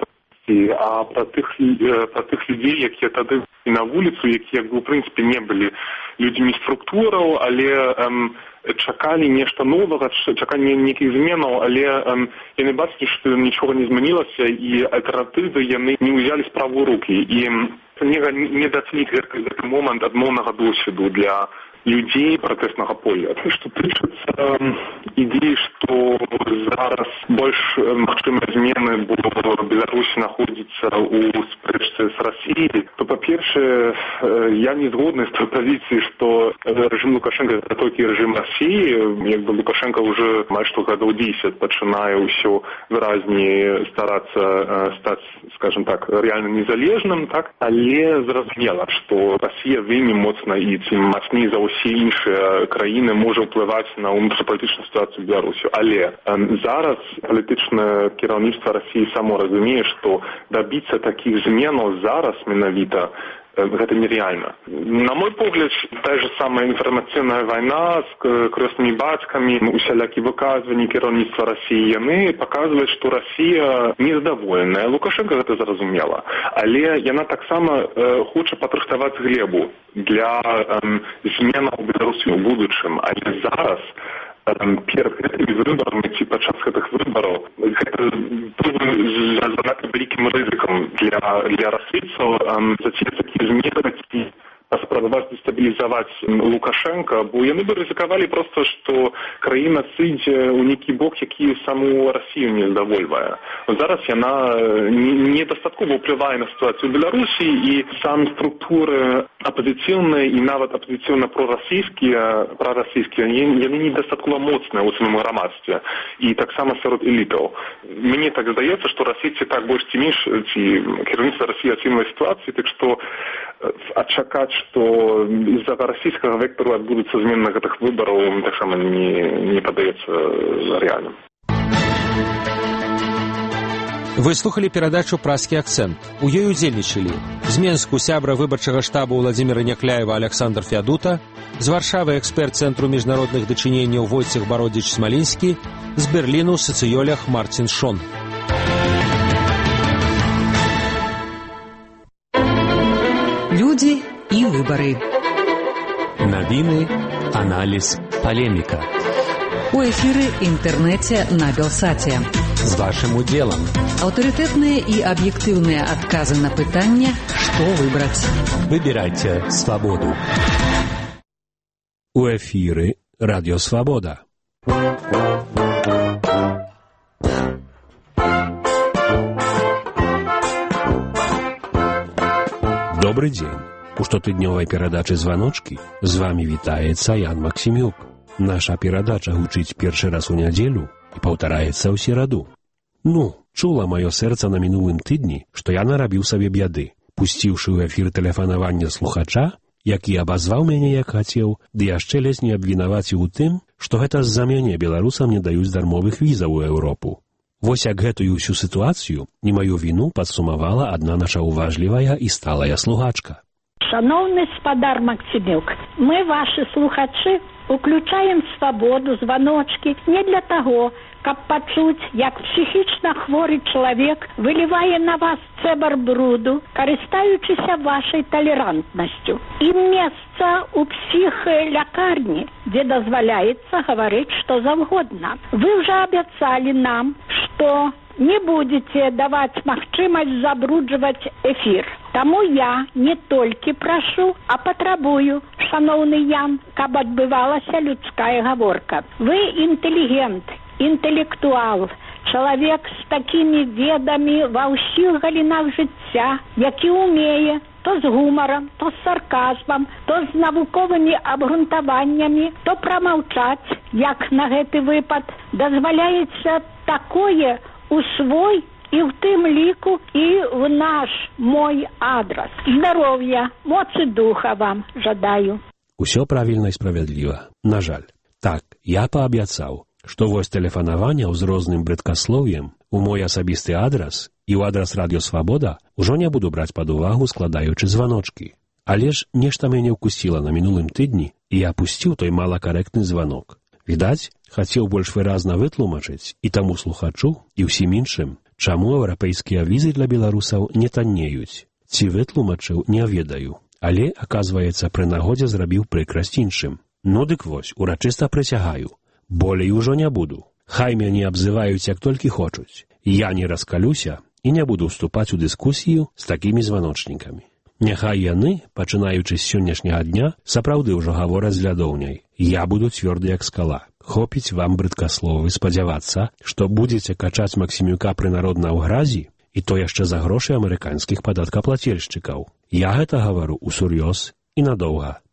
Speaker 18: а пра тых, пра тых людзей, якія тады на вуліцу, якія, в прынцыпе, не былі людзьмі структураў, але эм, чакалі нешта новага, чакалі нейкіх зменаў, але эм, яны бачылі, што нічога не змянілася, і альтэрнатывы яны не ўзялі справу ў рукі. І нельга недооцаніць гэты момант адмоўнага досведу для людей пратэснага поля. Што тычыцца ідеі, што зараз больш магчымыя змены, бо Беларусь знаходзіцца ў спрэчцы з Расіяй, то, па-першае, я не згодны з той пазіцыі, што рэжым Лукашенко — это толькі рэжым Расіі. Як бы Лукашенко уже майже што гадоў дзесяць пачынае ўсё выразней старацца стаць, скажем так, реально незалежным, так? Але зразумела, што Расія вельмі моцна і цим мацней за ўсё усе іншыя краіны можа ўплываць на ўнутрапалітычную сітуацыю Беларусі. Але э, зараз палітычнае кіраўніцтва Расіі само разумее, што дабіцца такіх зменаў зараз менавіта гэта нереально. На мой погляд, та же самая информационная война с крестными бацьками, усялякі выказванні кіраўніцтва России, яны показывают, что Россия незадоволеная. Лукашенко гэта зразумела. Але яна таксама э, хоча падрыхтаваць глебу для э, зменаў у Беларусі ў будучым. Але зараз перед гэтымі выбарамі ці падчас гэтых выбараў гэта занадта вялікім рызыкам для, для расійцаў зацець такі змены ці спрабаваць дестабілізаваць Лукашенко, бо яны бы рызыкавалі проста, што краіна сыдзе ў нейкі бок, які саму Расію не задавольвае. Зараз яна недастаткова ўплывае на сітуацыю ў Беларусі, і сам структуры апозіцыйныя і нават апозіцыйна-прорасійскія прорасійскія яны недастаткова моцныя ў самым грамадстве і таксама сярод элітаў. Мне так здаецца, што расійцы так больш ці менш ці кіраўніцтва Расіі ацэньвае сітуацыю, так што адчакаць, што з-за расійскага вектару адбудуцца змены гэтых выбараў, таксама не, не падаецца рэальным.
Speaker 16: Вы слухали перадачу «Празкі акцэнт». У ёй удзельнічалі з Менску сябра выбарчага штабу Владзіміра Някляева Александр Феадута, з Варшавы эксперт Цэнтру міжнародных дачыненняў Войцех Бародзіч-Смалінскі, з Берліну сацыёлог Марцін Шон.
Speaker 15: Люди и выборы.
Speaker 14: Новины, анализ, полемика.
Speaker 15: У эфире интернете на Белсате.
Speaker 14: С вашим уделом.
Speaker 15: Авторитетные и объективные отказы на пытание, что выбрать.
Speaker 14: Выбирайте свободу. У эфире Радио Свобода. Добрый день.
Speaker 16: У штотыднёвай перадачы «Званочкі» з вамі вітаецца Ян Максімюк. Наша перадача гучыць першы раз у нядзелю і паўтараецца ў сераду. Ну, чула маё сэрца на мінулым тыдні, што я нарабіў сабе бяды, пусціўшы ў эфір тэлефанавання слухача, які абазваў мяне як хацеў, ды яшчэ ледзь не абвінаваціў у тым, што гэта з-за мяне беларусам не даюць дармовых візаў у Еўропу. Вось як гэтую ўсю сітуацыю, не маю віну, падсумавала адна наша уважлівая і сталая слухачка.
Speaker 20: Шановны спадар Максімюк, мы, ваши слухачы, уключаем свабоду, званочкі не для таго, каб пачуць, як псіхічна хворы чалавек вылівае на вас цэбар бруду, карыстаючыся вашай талерантнасцю. Ім месца ў псіхлякарні, дзе дазваляецца гаварыць што заўгодна. Вы ўжо абяцалі нам, што не будете даваць магчымасць забруджваць эфір. Таму я не толькі прашу, а патрабую, шаноўны Ян, каб адбывалася людская гаворка. Вы інтэлігент, інтэлектуал, чалавек з такімі ведамі ва ўсіх галінах жыцця, які умее то з гумарам, то з сарказмам, то з навуковымі абгрунтаваннямі, то прамаўчаць, як на гэты выпад, дазваляецца такое у свой і ў тым ліку і в наш мой адрас. Здароўя, моцы духа вам жадаю.
Speaker 16: Усё правільна і справядліва. На жаль. Так, я паабяцаў, што вось тэлефанаванняў з розным брыдкаслоўем у мой асабісты адрас і ў адрас Радыё Свабода ўжо не буду браць пад увагу, складаючы званочкі. Але ж нешта мяне ўкусіла на мінулым тыдні, і я апусціў той малакарэктны званок. Відаць, хацеў больш выразна вытлумачыць і таму слухачу, і ўсім іншым, чаму еўрапейскія візы для беларусаў не таннеюць. Ці вытлумачыў, не ведаю. Але, аказваецца, пры нагодзе зрабіў прыкрасць іншым. Ну дык вось, урачыста прысягаю. Болей ужо не буду. Хай мяне абзываюць, як толькі хочуць. Я не раскалюся і не буду ўступаць у дыскусію з такімі званочнікамі. Няхай яны, пачынаючы з сённяшняга дня, сапраўды ўжо гавораць з лядоўняй. Я буду цвёрды як скала. Хопіць вам брыдкасловы спадзявацца, што будзеце качаць Максімюка прынародна ў гразі, і то яшчэ за грошы амерыканскіх падаткаплацельшчыкаў. Я гэта гавару усур'ёз і надоўга.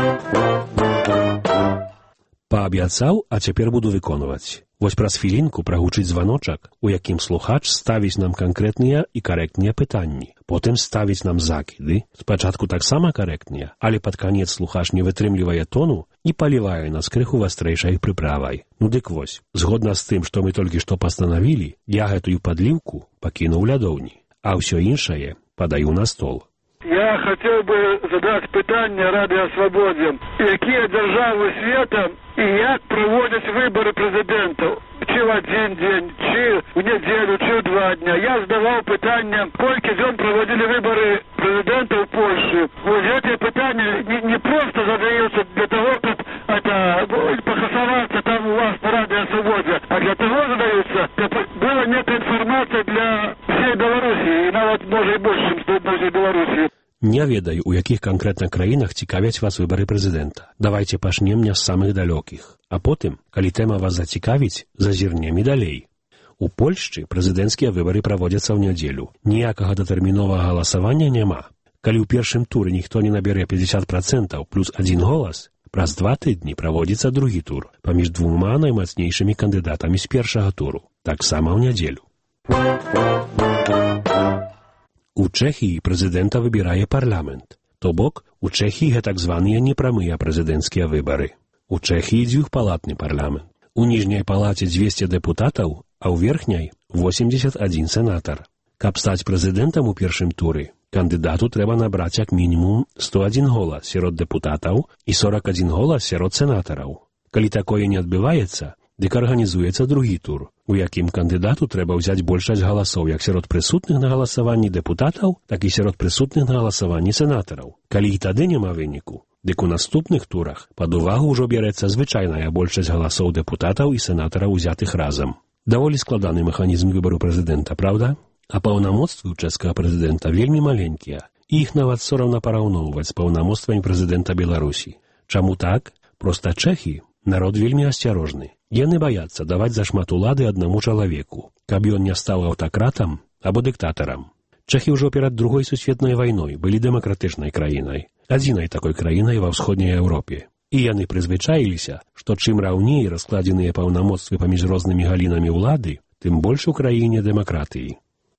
Speaker 16: Паабяцаў, а цяпер буду выконваць. Вось праз хвілінку прагучыць званочак, у якім слухач ставіць нам канкрэтныя і карэктныя пытанні, потым ставіць нам закіды, спачатку таксама карэктныя, але пад канец слухач не вытрымлівае тону і палівае нас крыху вастрэйшай прыправай. Ну дык вось, згодна з тым, што мы толькі што пастанавілі, я гэтую падліўку пакінуў лядоўні, а ўсё іншае падаю на стол.
Speaker 21: Я хотел бы задать питание Радио Свободе. Какие державы света и як проводят выборы президентов? Чи в один день, чи в неделю, чи в два дня. Я задавал питание, сколько дней проводили выборы президента в Польше. Вот эти питания не, не просто задаются для того, чтобы это, похосоваться там у вас на Радио Свободе, а для того задаются, чтобы была некая информация для всей Беларуси, и нават, может, и больше, чем для Беларуси.
Speaker 16: Не ведаю, у якіх канкрэтна краінах цікавяць вас выбары прэзідэнта. Давайце пачнем не з самых далёкіх. А потым, калі тэма вас зацікавіць, зазірнем і далей. У Польшчы прэзідэнцкія выбары праводзяцца ў нядзелю. Ніякага датэрміновага галасавання няма. Калі ў першым туры ніхто не набярэ пятьдесят процентов плюс адзін голас, праз два тыдні праводзіцца другі тур паміж двума наймацнейшымі кандыдатамі з першага туру. Таксама ў нядзелю. У Чэхіі прэзідэнта выбірае парламент. То бок, у Чэхіі гэта так званыя непрамыя прэзідэнцкія выбары. У Чэхіі дзвюхпалатны парламент. У ніжняй палаце двести дэпутатаў, а ў верхняй восемьдесят один сенатар. Каб стаць прэзідэнтам у першым туры, кандыдату трэба набраць як мінімум сто адзін голас сярод дэпутатаў і сорок адзін голас сярод сенатараў. Калі такое не адбываецца, дык арганізуецца другі тур, у якім кандыдату трэба ўзяць большасць галасоў як сярод прысутных на галасаванні дэпутатаў, так і сярод прысутных на галасаванні сенатараў. Калі і тады няма выніку, дык у наступных турах пад увагу ўжо бярэцца звычайная большасць галасоў дэпутатаў і сенатараў узятых разам. Даволі складаны механізм выбару прэзідэнта, праўда? А паўнамоцтвы ў чэшскага прэзідэнта вельмі маленькія, і іх нават сорамна параўноўваць з паўнамоцтвамі прэзідэнта Беларусі. Чаму так? Проста чэхі народ вельмі асцярожны. Яны баяцца даваць зашмат улады аднаму чалавеку, каб ён не стаў аўтакратам або дыктатарам. Чэхі ўжо перад другой сусветнай вайной былі дэмакратычнай краінай, адзінай такой краінай ва ўсходняй Еўропе. І яны прызвычаіліся, што чым раўней раскладзеныя паўнамоцтвы паміж рознымі галінамі ўлады, тым больш у краіне дэмакратыі.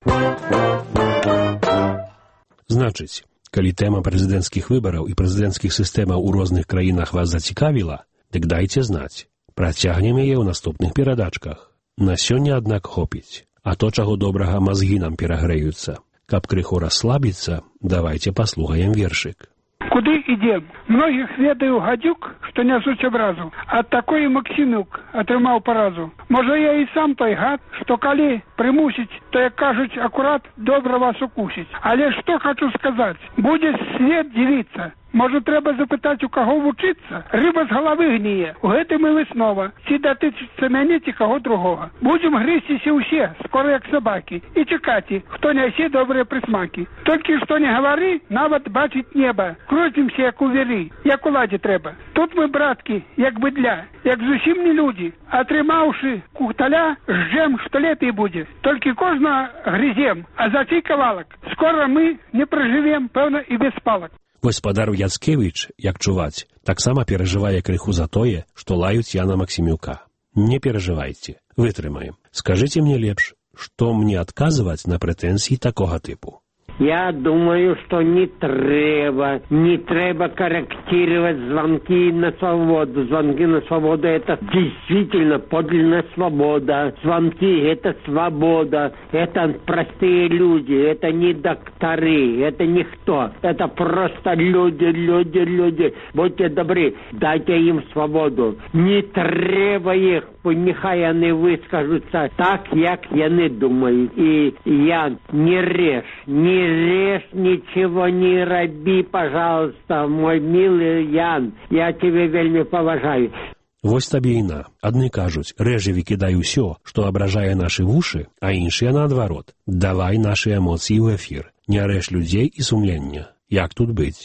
Speaker 16: Значыць, калі тэма прэзідэнцкіх выбараў і прэзідэнцкіх сістэмаў у розных краінах вас зацікавіла, дык дайце знаць. Працягнем яе ў наступных перадачках. На сёння, аднак, хопіць. А то, чаго добрага, мазгі нам перагрэюцца. Каб крыху расслабіцца, давайце паслухаем вершык.
Speaker 21: Куды ідем? Многіх ведаю гадюк, што нясуць абразу. Ад такой Максімюк атрымаў паразу. Можа, я і сам той гад, што калі прымусіць, то, як кажуць, акурат добра вас укусіць. Але што хачу сказаць? Будзе свет дзівіцца. Можа, трэба запытаць, у каго вучыцца? Рыба з галавы гніе. У гэтым і выснова. Ці датычыцца мяне, ці каго другога. Будзем грызціся ўсе, скора як сабакі. І чакаці, хто нясе добрыя прысмакі. Толькі што не гавары, нават бачыць неба. Кройцімся, як у веры, як уладзе трэба. Тут мы, браткі, як быдля, як зусім не людзі. Атрымаўшы кухталя, жжем, што лепей будзе. Толькі кожна грызем, а за цей кавалак. Скора мы не пражывем, пэўна, і без палак.
Speaker 16: Гаспадар Яцкевіч, як чуваць, таксама перажывае крыху за тое, што лаюць Яна Максімюка. Не перажывайце, вытрымаем. Скажыце мне лепш, што мне адказваць на прэтэнзіі такога тыпу?
Speaker 1: Я думаю, что не треба, не треба корректировать звонки на свободу. Звонки на свободу — это действительно подлинная свобода. Звонки — это свобода. Это простые люди, это не докторы, это никто. Это просто люди, люди, люди. Будьте добры, дайте им свободу. Не треба их, нехай они выскажутся так, як яны думают. И я не режь, не режь, ничего не роби, пожалуйста, мой милый Ян, я тебе вельмі паважаю.
Speaker 16: Вось табе і на. Адны кажуць, рэжы выкідай усё, што абражае нашы вушы, а іншыя наадварот. Давай нашы эмоцыі ў эфір. Не рэж людзей і сумлення. Як тут быць?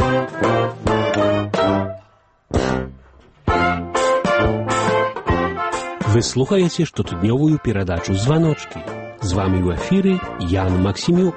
Speaker 16: Вы слухаеце штотыднёвую перадачу «Званочкі». З вамі ў эфіры Ян Максімюк.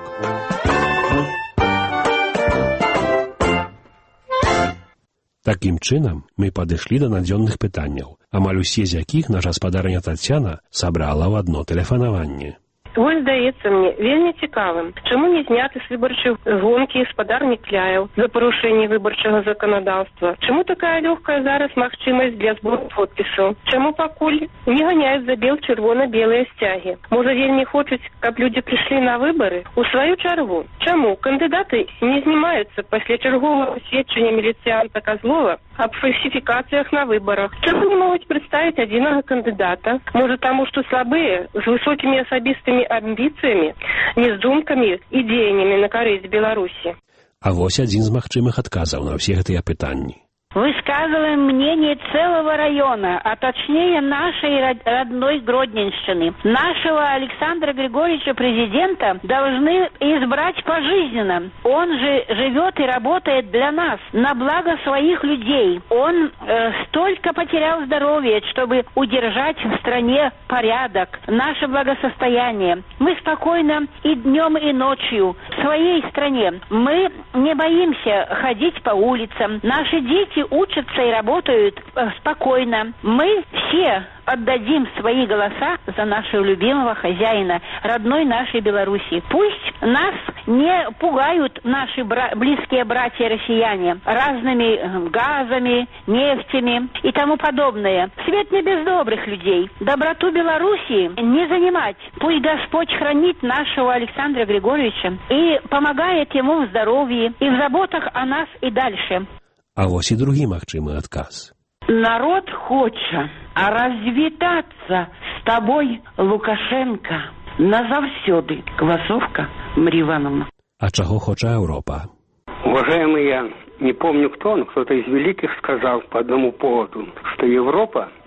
Speaker 16: Такім чынам мы падышлі да надзённых пытанняў, амаль усе з якіх наша гаспадарня Тацяна сабрала ў адно тэлефанаванне.
Speaker 22: Вось здаецца мне вельмі цікавым, чаму не зняты з выбарчай гонкі гаспадар Некляеў за парушэнне выбарчага заканадаўства? Чаму такая лёгкая зараз магчымасць для збору подпісаў? Чаму пакуль не ганяюць за бел-чырвона-белыя сцягі? Можа, вельмі хочуць, каб людзі прыйшлі на выбары? У сваю чаргу, чаму кандыдаты не знімаюцца пасля чарговага сведчання міліцыянта Козлова аб фальсіфікацыях на выбарах? Чаму не могуць прадставіць адзінага кандыдата? Можа, таму, што слабыя, з высокімі асабістымі амбіцыямі, не з думкамі і дзеяннямі на карысць Беларусі?
Speaker 16: А вось адзін з магчымых адказаў на ўсе гэтыя пытанні.
Speaker 20: Высказываем мнение целого района, а точнее нашей родной Гродненщины. Нашего Александра Григорьевича президента должны избрать пожизненно. Он же живет и работает для нас, на благо своих людей. Он э, столько потерял здоровья, чтобы удержать в стране порядок, наше благосостояние. Мы спокойно и днем, и ночью в своей стране. Мы не боимся ходить по улицам. Наши дети учатся и работают э, спокойно. Мы все отдадим свои голоса за нашего любимого хозяина, родной нашей Беларуси. Пусть нас не пугают наши бра- близкие братья-россияне разными газами, нефтями и тому подобное. Свет не без добрых людей. Доброту Беларуси не занимать. Пусть Господь хранит нашего Александра Григорьевича и помогает ему в здоровье и в заботах о нас и дальше.
Speaker 16: А вось і другі магчымы адказ.
Speaker 23: Народ хоча развітацца з табой, Лукашенко, назавсёды. Квасовка, Мария Ивановна.
Speaker 16: А чаго хоча Европа?
Speaker 24: Уважаемый Ян, не помню кто, но кто-то из великих сказал по одному поводу, что Европа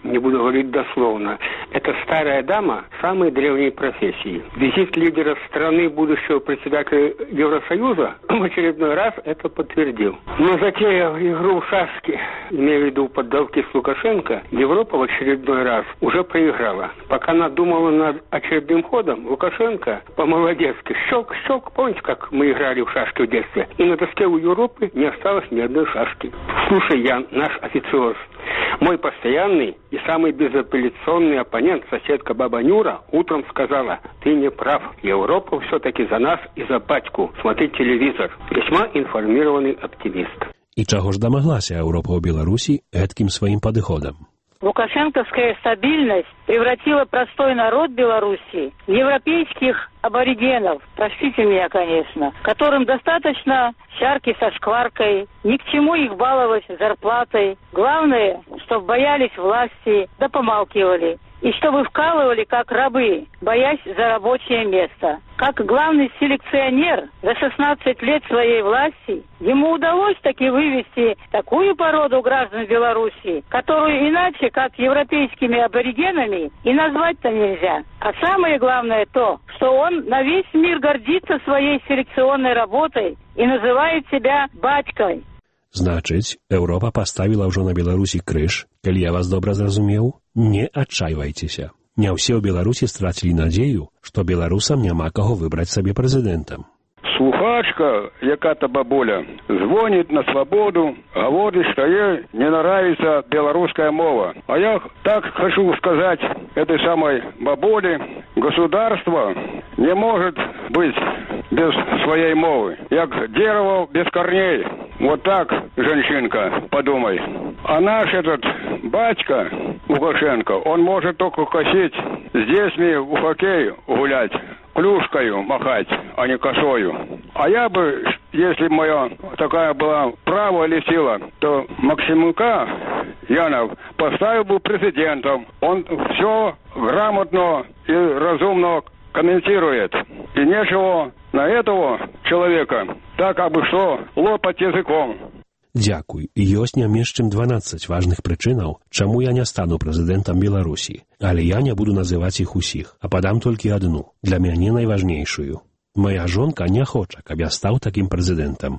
Speaker 1: не буду говорить дословно, эта старая дама самой древней профессии. Визит лидера страны, будущего председателя Евросоюза, в очередной раз это подтвердил. Но затеяв игру в шашки, имея в виду поддавки с Лукашенко, Европа в очередной раз уже проиграла. Пока она думала над очередным ходом, Лукашенко по-молодецки щелк-щелк, помните, как мы играли в шашки в детстве? И на доске у Европы не осталось ни одной шашки. Слушай, я наш официоз. Мой постоянный и самый безапелляционный оппонент, соседка баба Нюра, утром сказала: ты не прав, Европа все-таки за нас и за батьку. Смотри телевизор. Весьма информированный оптимист.
Speaker 16: І чого ж домоглася Європа у Білорусі етким своїм подходом?
Speaker 4: Лукашенковская стабильность превратила простой народ Беларуси в европейских аборигенов, простите меня, конечно, которым достаточно чарки со шкваркой, ни к чему их баловать зарплатой. Главное, чтобы боялись власти, да помалкивали. И чтобы вкалывали как рабы, боясь за рабочее место. Как главный селекционер за шестнадцать лет своей власти, ему удалось таки вывести такую породу граждан Беларуси, которую иначе, как европейскими аборигенами, и назвать-то нельзя. А самое главное то, что он на весь мир гордится своей селекционной работой и называет себя батькой.
Speaker 16: Значыць, Еўропа паставіла ўжо на Беларусі крыж, калі я вас добра зразумеў, не адчайвайцеся. Не ўсе ў Беларусі страцілі надзею, што беларусам няма каго выбраць сабе прэзідэнтам.
Speaker 5: Слухачка, яка-то бабуля, звонит на свободу, говорит, что ей не нравится белорусская мова. А я так хочу сказать этой самой бабуле: государство не может быть без своей мовы. Як дерево без корней. Вот так, женщинка, подумай. А наш этот батька Лукашенко, он может только косить с детьми в хоккей гулять, клюшкою махать, а не косою. А я бы, если моя такая была право или сила, то Максимука Яна поставил бы президентом. Он все грамотно и разумно комментирует. И нечего на этого человека так, абы что, лопать языком.
Speaker 16: Дзякуй. Ёсць не менш чым дванаццаць важных прычынаў, чаму я не стану прэзідэнтам Беларусі. Але я не буду называць іх усіх, а падам толькі адну, для мяне найважнейшую. Моя жонка не хоча, каб я стаў такім прэзідэнтам.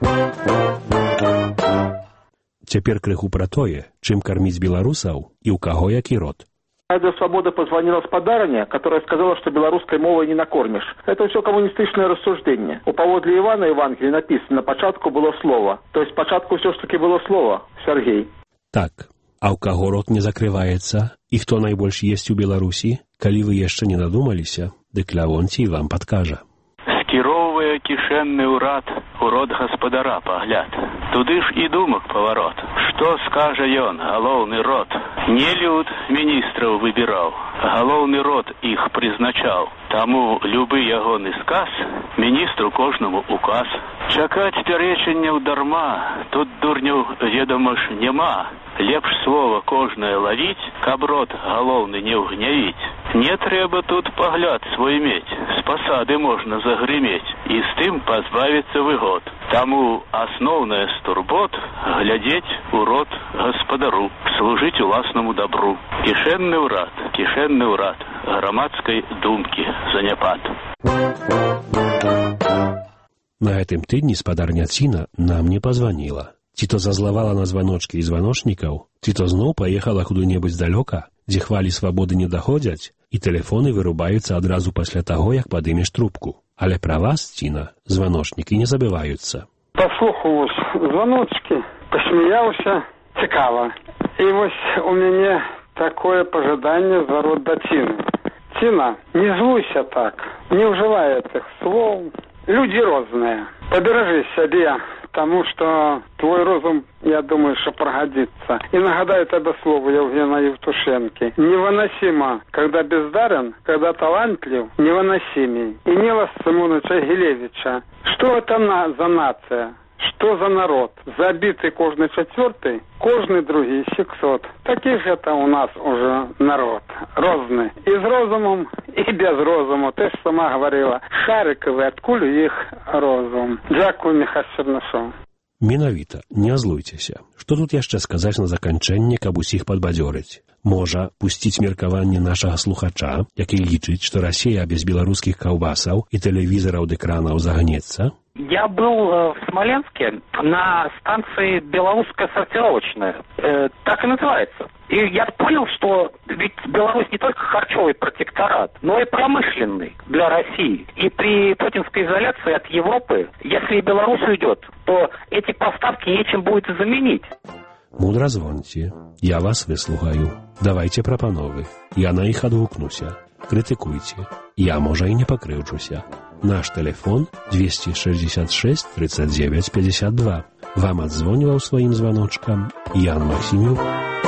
Speaker 16: Цяпер крыху пра тое, чым карміць беларусаў і ў каго які род.
Speaker 6: Радио «Свобода» позвонила с подарня, которая сказала, что белорусской мовой не накормишь. Это все коммунистичное рассуждение. У поводле Ивана Евангелия написано: на початку было слово. То есть початку все ж таки было слово, Сергей.
Speaker 16: Так, а у каго рот не закрываецца? І хто найбольш есть у Беларусі? Калі вы яшчэ не надумаліся, дык Лявонцій вам падкажа.
Speaker 24: Скіроўвае кішэнны ўрад у рот гаспадара пагляд. Туды ж і думак паварот. Што скажа ён, галоўны род? Не люд міністраў выбіраў, галоўны род іх прызначаў. Таму любы ягоны сказ міністру кожнаму указ. Чакаць пярэчанняў дарма, тут дурняў, ведама ж, няма. Лепш слова кожнае лавіць, каб рот галоўны не ўгнявіць. Не трэба тут пагляд свой мець, з пасады можна загрымець і з тым пазбавіцца выгод. Таму асноўнае з турбот глядзець у рот гаспадару, служыць уласнаму дабру. Кішэнны ўрад, кішэнны ўрад грамадскай думкі заняпад.
Speaker 16: На гэтым тыдні спадарня Ціна нам не пазваніла. Ці то зазлавала на званочкі і званочнікаў, ці то зноў паехала куды-небудзь далёка, дзе хвалі свабоды не даходзяць, і тэлефоны вырубаюцца адразу пасля таго, як падымеш трубку. Але пра вас, Ціна, званочнікі не забываюцца.
Speaker 21: Паслухаў званочкі, пасмяяўся, цікава. І вось у мяне такое пажаданне за род да Ціны. Ціна, не злуйся так, не ўжывай гэтых слоў. Люди розныя. Побережи сябе, тому что твой розум, я думаю, что пригодится. И нагадаю тебе слово Евгена Евтушенки. Невыносимо, когда бездарен, когда талантлив, невыносимей. И Нила Симоновича Гилевича. Что это на, за нация? Что за народ? Забитый кожный четвертый, кожный другий сексот. Такий же это у нас уже народ. Розный. И с розумом, и без розуму. Ты же сама говорила. Шариковый, откуль их розум. Дякую, Михаил Чернышов.
Speaker 16: Менавіта, не злуйцеся. Што тут яшчэ сказаць на заканчэнне, каб усіх падбадзёрыць?
Speaker 3: можа пусціць меркаванне нашага слухача, які лічыць, што Расія без беларускіх каўбасаў і тэлевізараў д'экранаў загнецца?
Speaker 7: Я был в Смоленске на станции «Белорусская сортировочная». Э, так и называется. И я понял, что ведь Беларусь не только харчевый протекторат, но и промышленный для России. И при путинской изоляции от Европы, если Беларусь уйдет, то эти поставки нечем будет заменить.
Speaker 3: Мудра звоньте. Я вас выслухаю. Давайте прапановы. Я на іх адгукнуся. Крытыкуйце. Я, можа, і не пакрыўджуся. Наш телефон двести шестьдесят шесть тридцать девять пятьдесят два. Вам адзвоніваў сваім званочкам Ян Максимюк.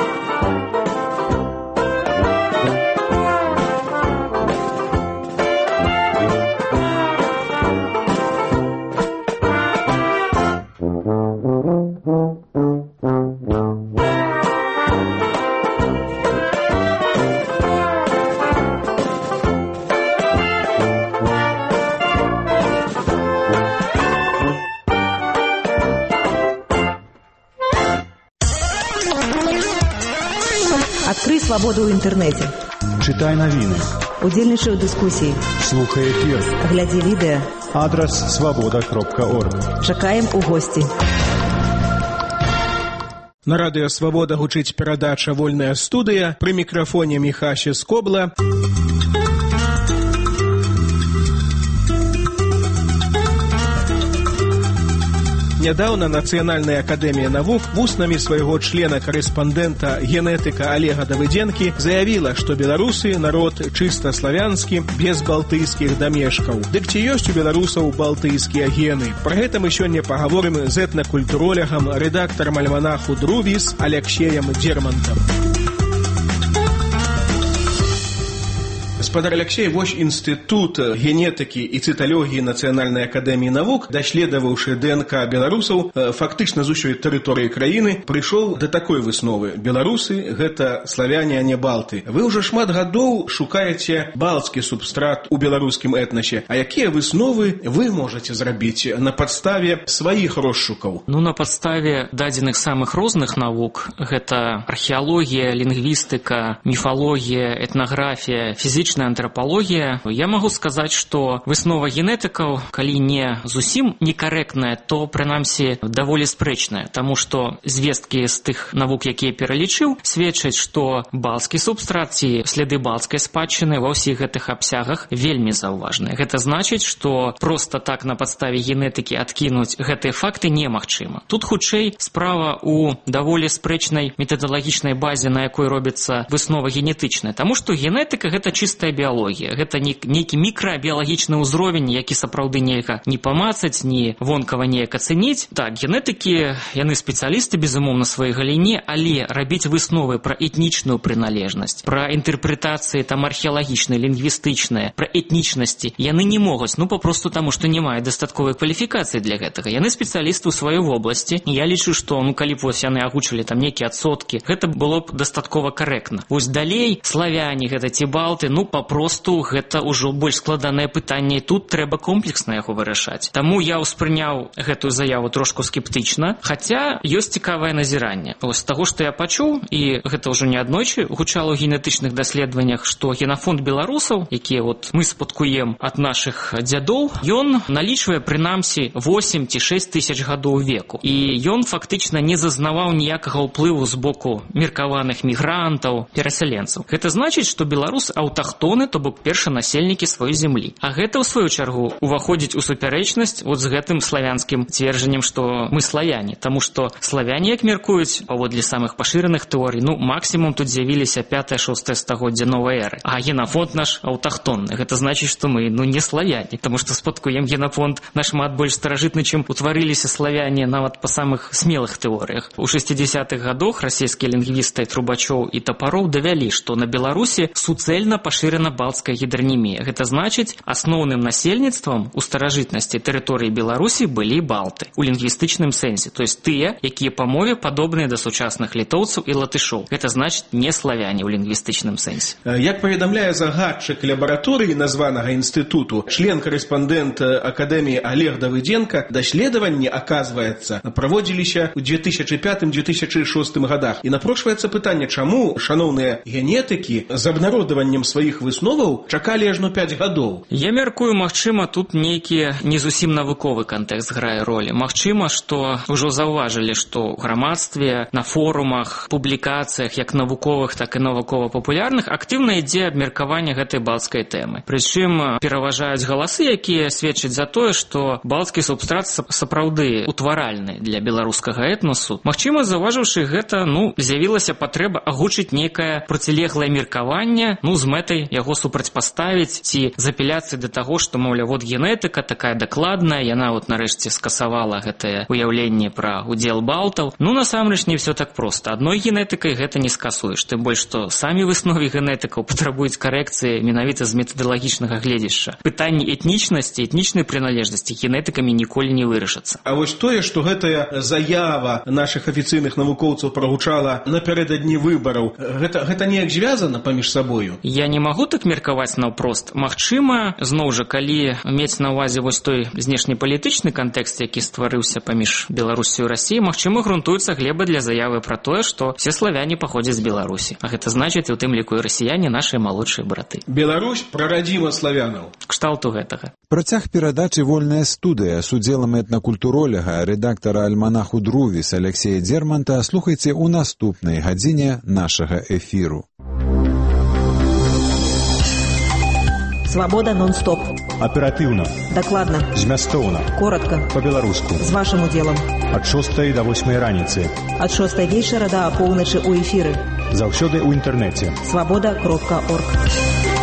Speaker 15: Адкрый свабоду ў інтэрнэце.
Speaker 8: Чытай навіны.
Speaker 15: Удзельнічай у дыскусіі.
Speaker 8: Слухай эфір.
Speaker 15: Глядзі відэа.
Speaker 8: Адрас свабода кропка орг.
Speaker 15: Чакаем у госці.
Speaker 10: На радыё «Свабода» гучыць перадача «Вольная студыя». Пры мікрафоне Міхася Скобла. Нядаўна Нацыянальная акадэмія навук вуснамі свайго члена-карэспандэнта генетыка Олега Давыдзенкі заявіла, што беларусы народ чыста славянскі, без балтыйскіх дамешкаў. Дык ці ёсць у беларусаў балтыйскія гены? Пра гэта мы сёння пагаворым з этнакультуролягам, рэдактарам альманаху «Друвіс» Аляксеем Дзермантам. Гаспадар Алексей, вось інстытут генетыкі і цыталогіі Нацыянальнай акадэміі навук, даследаваўшы ДНК беларусаў фактычна з усёй тэрыторыі краіны, прыйшоў да такой высновы: беларусы гэта славяне, а не балты. Вы ўжо шмат гадоў шукаеце балцкі субстрат у беларускім этнасе. А якія высновы вы можаце зрабіць на падставе сваіх розшукаў?
Speaker 25: Ну, на падставе дадзеных самых розных навук, гэта археалогія, лінгвістыка, міфалогія, этнаграфія, фізічная антропологія, я магу сказаць, што выснова генетыкаў, калі не зусім некарэктная, то, прынамсі, даволі спрэчная, таму што звесткі з тых навук, якія пералічыў, сведчаць, што балцкі субстрат ці сляды балцкай спадчыны ва ўсіх гэтых абсягах вельмі заўважныя. Гэта значыць, што проста так на падставе генетыкі адкінуць гэтыя факты немагчыма. Тут, хутчэй, справа ў даволі спрэчнай метадалагічнай базе, на якой робіцца выснова генетычная, таму што генетыка — гэта чыстая біялогія. Гэта нейкі мікрабіялагічны ўзровень, які сапраўды нельга не памацаць, ні вонкава неяк ацэніць. Так, генетыкі, яны спецыялісты, безумоўна, сваёй галіне, але рабіць высновы пра этнічную прыналежнасць, пра інтэрпрэтацыі там археалагічныя, лінгвістычныя, пра этнічнасці яны не могуць, ну папросту таму, што не мае дастатковай кваліфікацыі для гэтага. Яны спецыялісты ў сваёй вобласці. Я лічу, што ну калі б вось яны агучылі там нейкія адсоткі, гэта было б дастаткова карэктна. Вось далей славяне гэта ці балты, ну папросту гэта ўжо больш складанае пытанне, і тут трэба комплексна яго вырашаць. Таму я ўспрыняў гэтую заяву трошку скептычна, хаця ёсць цікавае назіранне. З таго, што я пачуў, і гэта ўжо не аднойчы гучала ў генетычных даследаваннях, што генафонд беларусаў, якія вот мы спадкуем ад нашых дзядоў, ён налічвае прынамсі восемь ці шэсць тысяч гадоў веку. І ён фактычна не зазнаваў ніякага ўплыву з боку меркаваных мігрантаў, перасяленцаў. Гэта значыць, што беларус аўтахтоны, то бок першанасельнікі сваёй зямлі. А гэта, ў сваю чаргу, уваходзіць у супярэчнасць вот з гэтым славянскім цверджаннем, што мы славяне. Таму што славяне, як меркуюць, паводле самых пашыраных тэорый, ну, максімум тут з'явіліся пятае-шостае стагоддзя новай эры. А генафонд наш аўтахтонны. Гэта значыць, што мы, ну, не славяне, таму што спадкуем генафонд нашмат больш старажытны, чым утварыліся славяне нават па самых смелых тэорыях. У шэсцідзесятых гадах расійскія лінгвісты Трубачоў і Тапароў давялі, што на Беларусі суцэльна пашыраны пашырана балцкая гідранемія. Гэта значыць, асноўным насельніцтвам у старажытнасці тэрыторыі Беларусі былі балты у лінгвістычным сэнсе, то есть тыя, якія па мове падобныя да сучасных літоўцаў і латышоў. Гэта значыць не славяне ў лінгвістычным сэнсе.
Speaker 10: Як паведамляе загадчык лабараторыі названага інстытуту, член-карэспандэнт акадэміі Олег Давыденко, даследаванні, аказваецца, праводзіліся ў две тысячы пятым - две тысячы шостым годах. І напрошваецца пытанне, чаму шаноўныя генетыкі з абнародаваннем сваіх высноваў чакалі ажно пяць гадоў.
Speaker 25: Я мяркую, магчыма, тут нейкі не зусім навуковы кантэкст грае ролі. Магчыма, што ўжо заўважылі, што ў грамадстве, на форумах, публікацыях, як навуковых, так і навукова-папулярных, актыўна ідзе абмеркаванне гэтай балцкай тэмы. Прычым пераважаюць галасы, якія сведчаць за тое, што балцкі субстрат сапраўды утваральны для беларускага этносу. Магчыма, заўважыўшы гэта, ну, з'явілася патрэба агучыць нейкае процілеглае меркаванне, ну, з мэтай яго супрацьпаставіць ці з апеляцыяй да таго, што, маўля, вот генетыка такая дакладная, яна вот нарэшце скасавала гэтае уяўленне пра удзел балтаў. Ну, насамрэч, не ўсё так проста. Адной генетыкай гэта не скасуеш, тым больш, што самі высновы генетыкаў патрабуюць карэкцыі менавіта з метадалагічнага гледзяшча. Пытанні этнічнасці, этнічнай прыналежнасці генетыкамі ніколі не вырашацца.
Speaker 10: А вось тое, што гэтая заява нашых афіцыйных навукоўцаў прагучала напярэдадні выбараў, гэта, гэта неяк звязана паміж сабою?
Speaker 25: Я не магу так меркаваць наўпрост. Магчыма, зноў жа, калі мець на ўвазе вось той знешнепалітычны кантэкст, які стварыўся паміж Беларусю і Расіяй, магчыма, грунтуецца глеба для заявы пра тое, што все славяне паходзяць з Беларусі. А гэта значыць, у тым ліку і расіяне нашыя малодшыя браты.
Speaker 10: Беларусь прарадзіма славянаў.
Speaker 25: Кшталту гэтага.
Speaker 2: Працяг перадачы «Вольная студыя» з удзелам этнакультуролага, рэдактара альманаху «Друвіс» Алексея Дзерманта слухайце ў наступнай гадзіне нашага эфіру.
Speaker 9: Свабода нон-стоп.
Speaker 8: Аператыўна.
Speaker 9: Дакладна.
Speaker 8: Змястоўна.
Speaker 9: Коротка.
Speaker 8: Па-беларуску.
Speaker 9: З вашым удзелам.
Speaker 8: Ад шостай да восьмай раніцы.
Speaker 9: Ад шостай вечара да апоўначы ў эфіры.
Speaker 8: Заўсёды ў інтэрнэце.
Speaker 9: свабода кропка орг.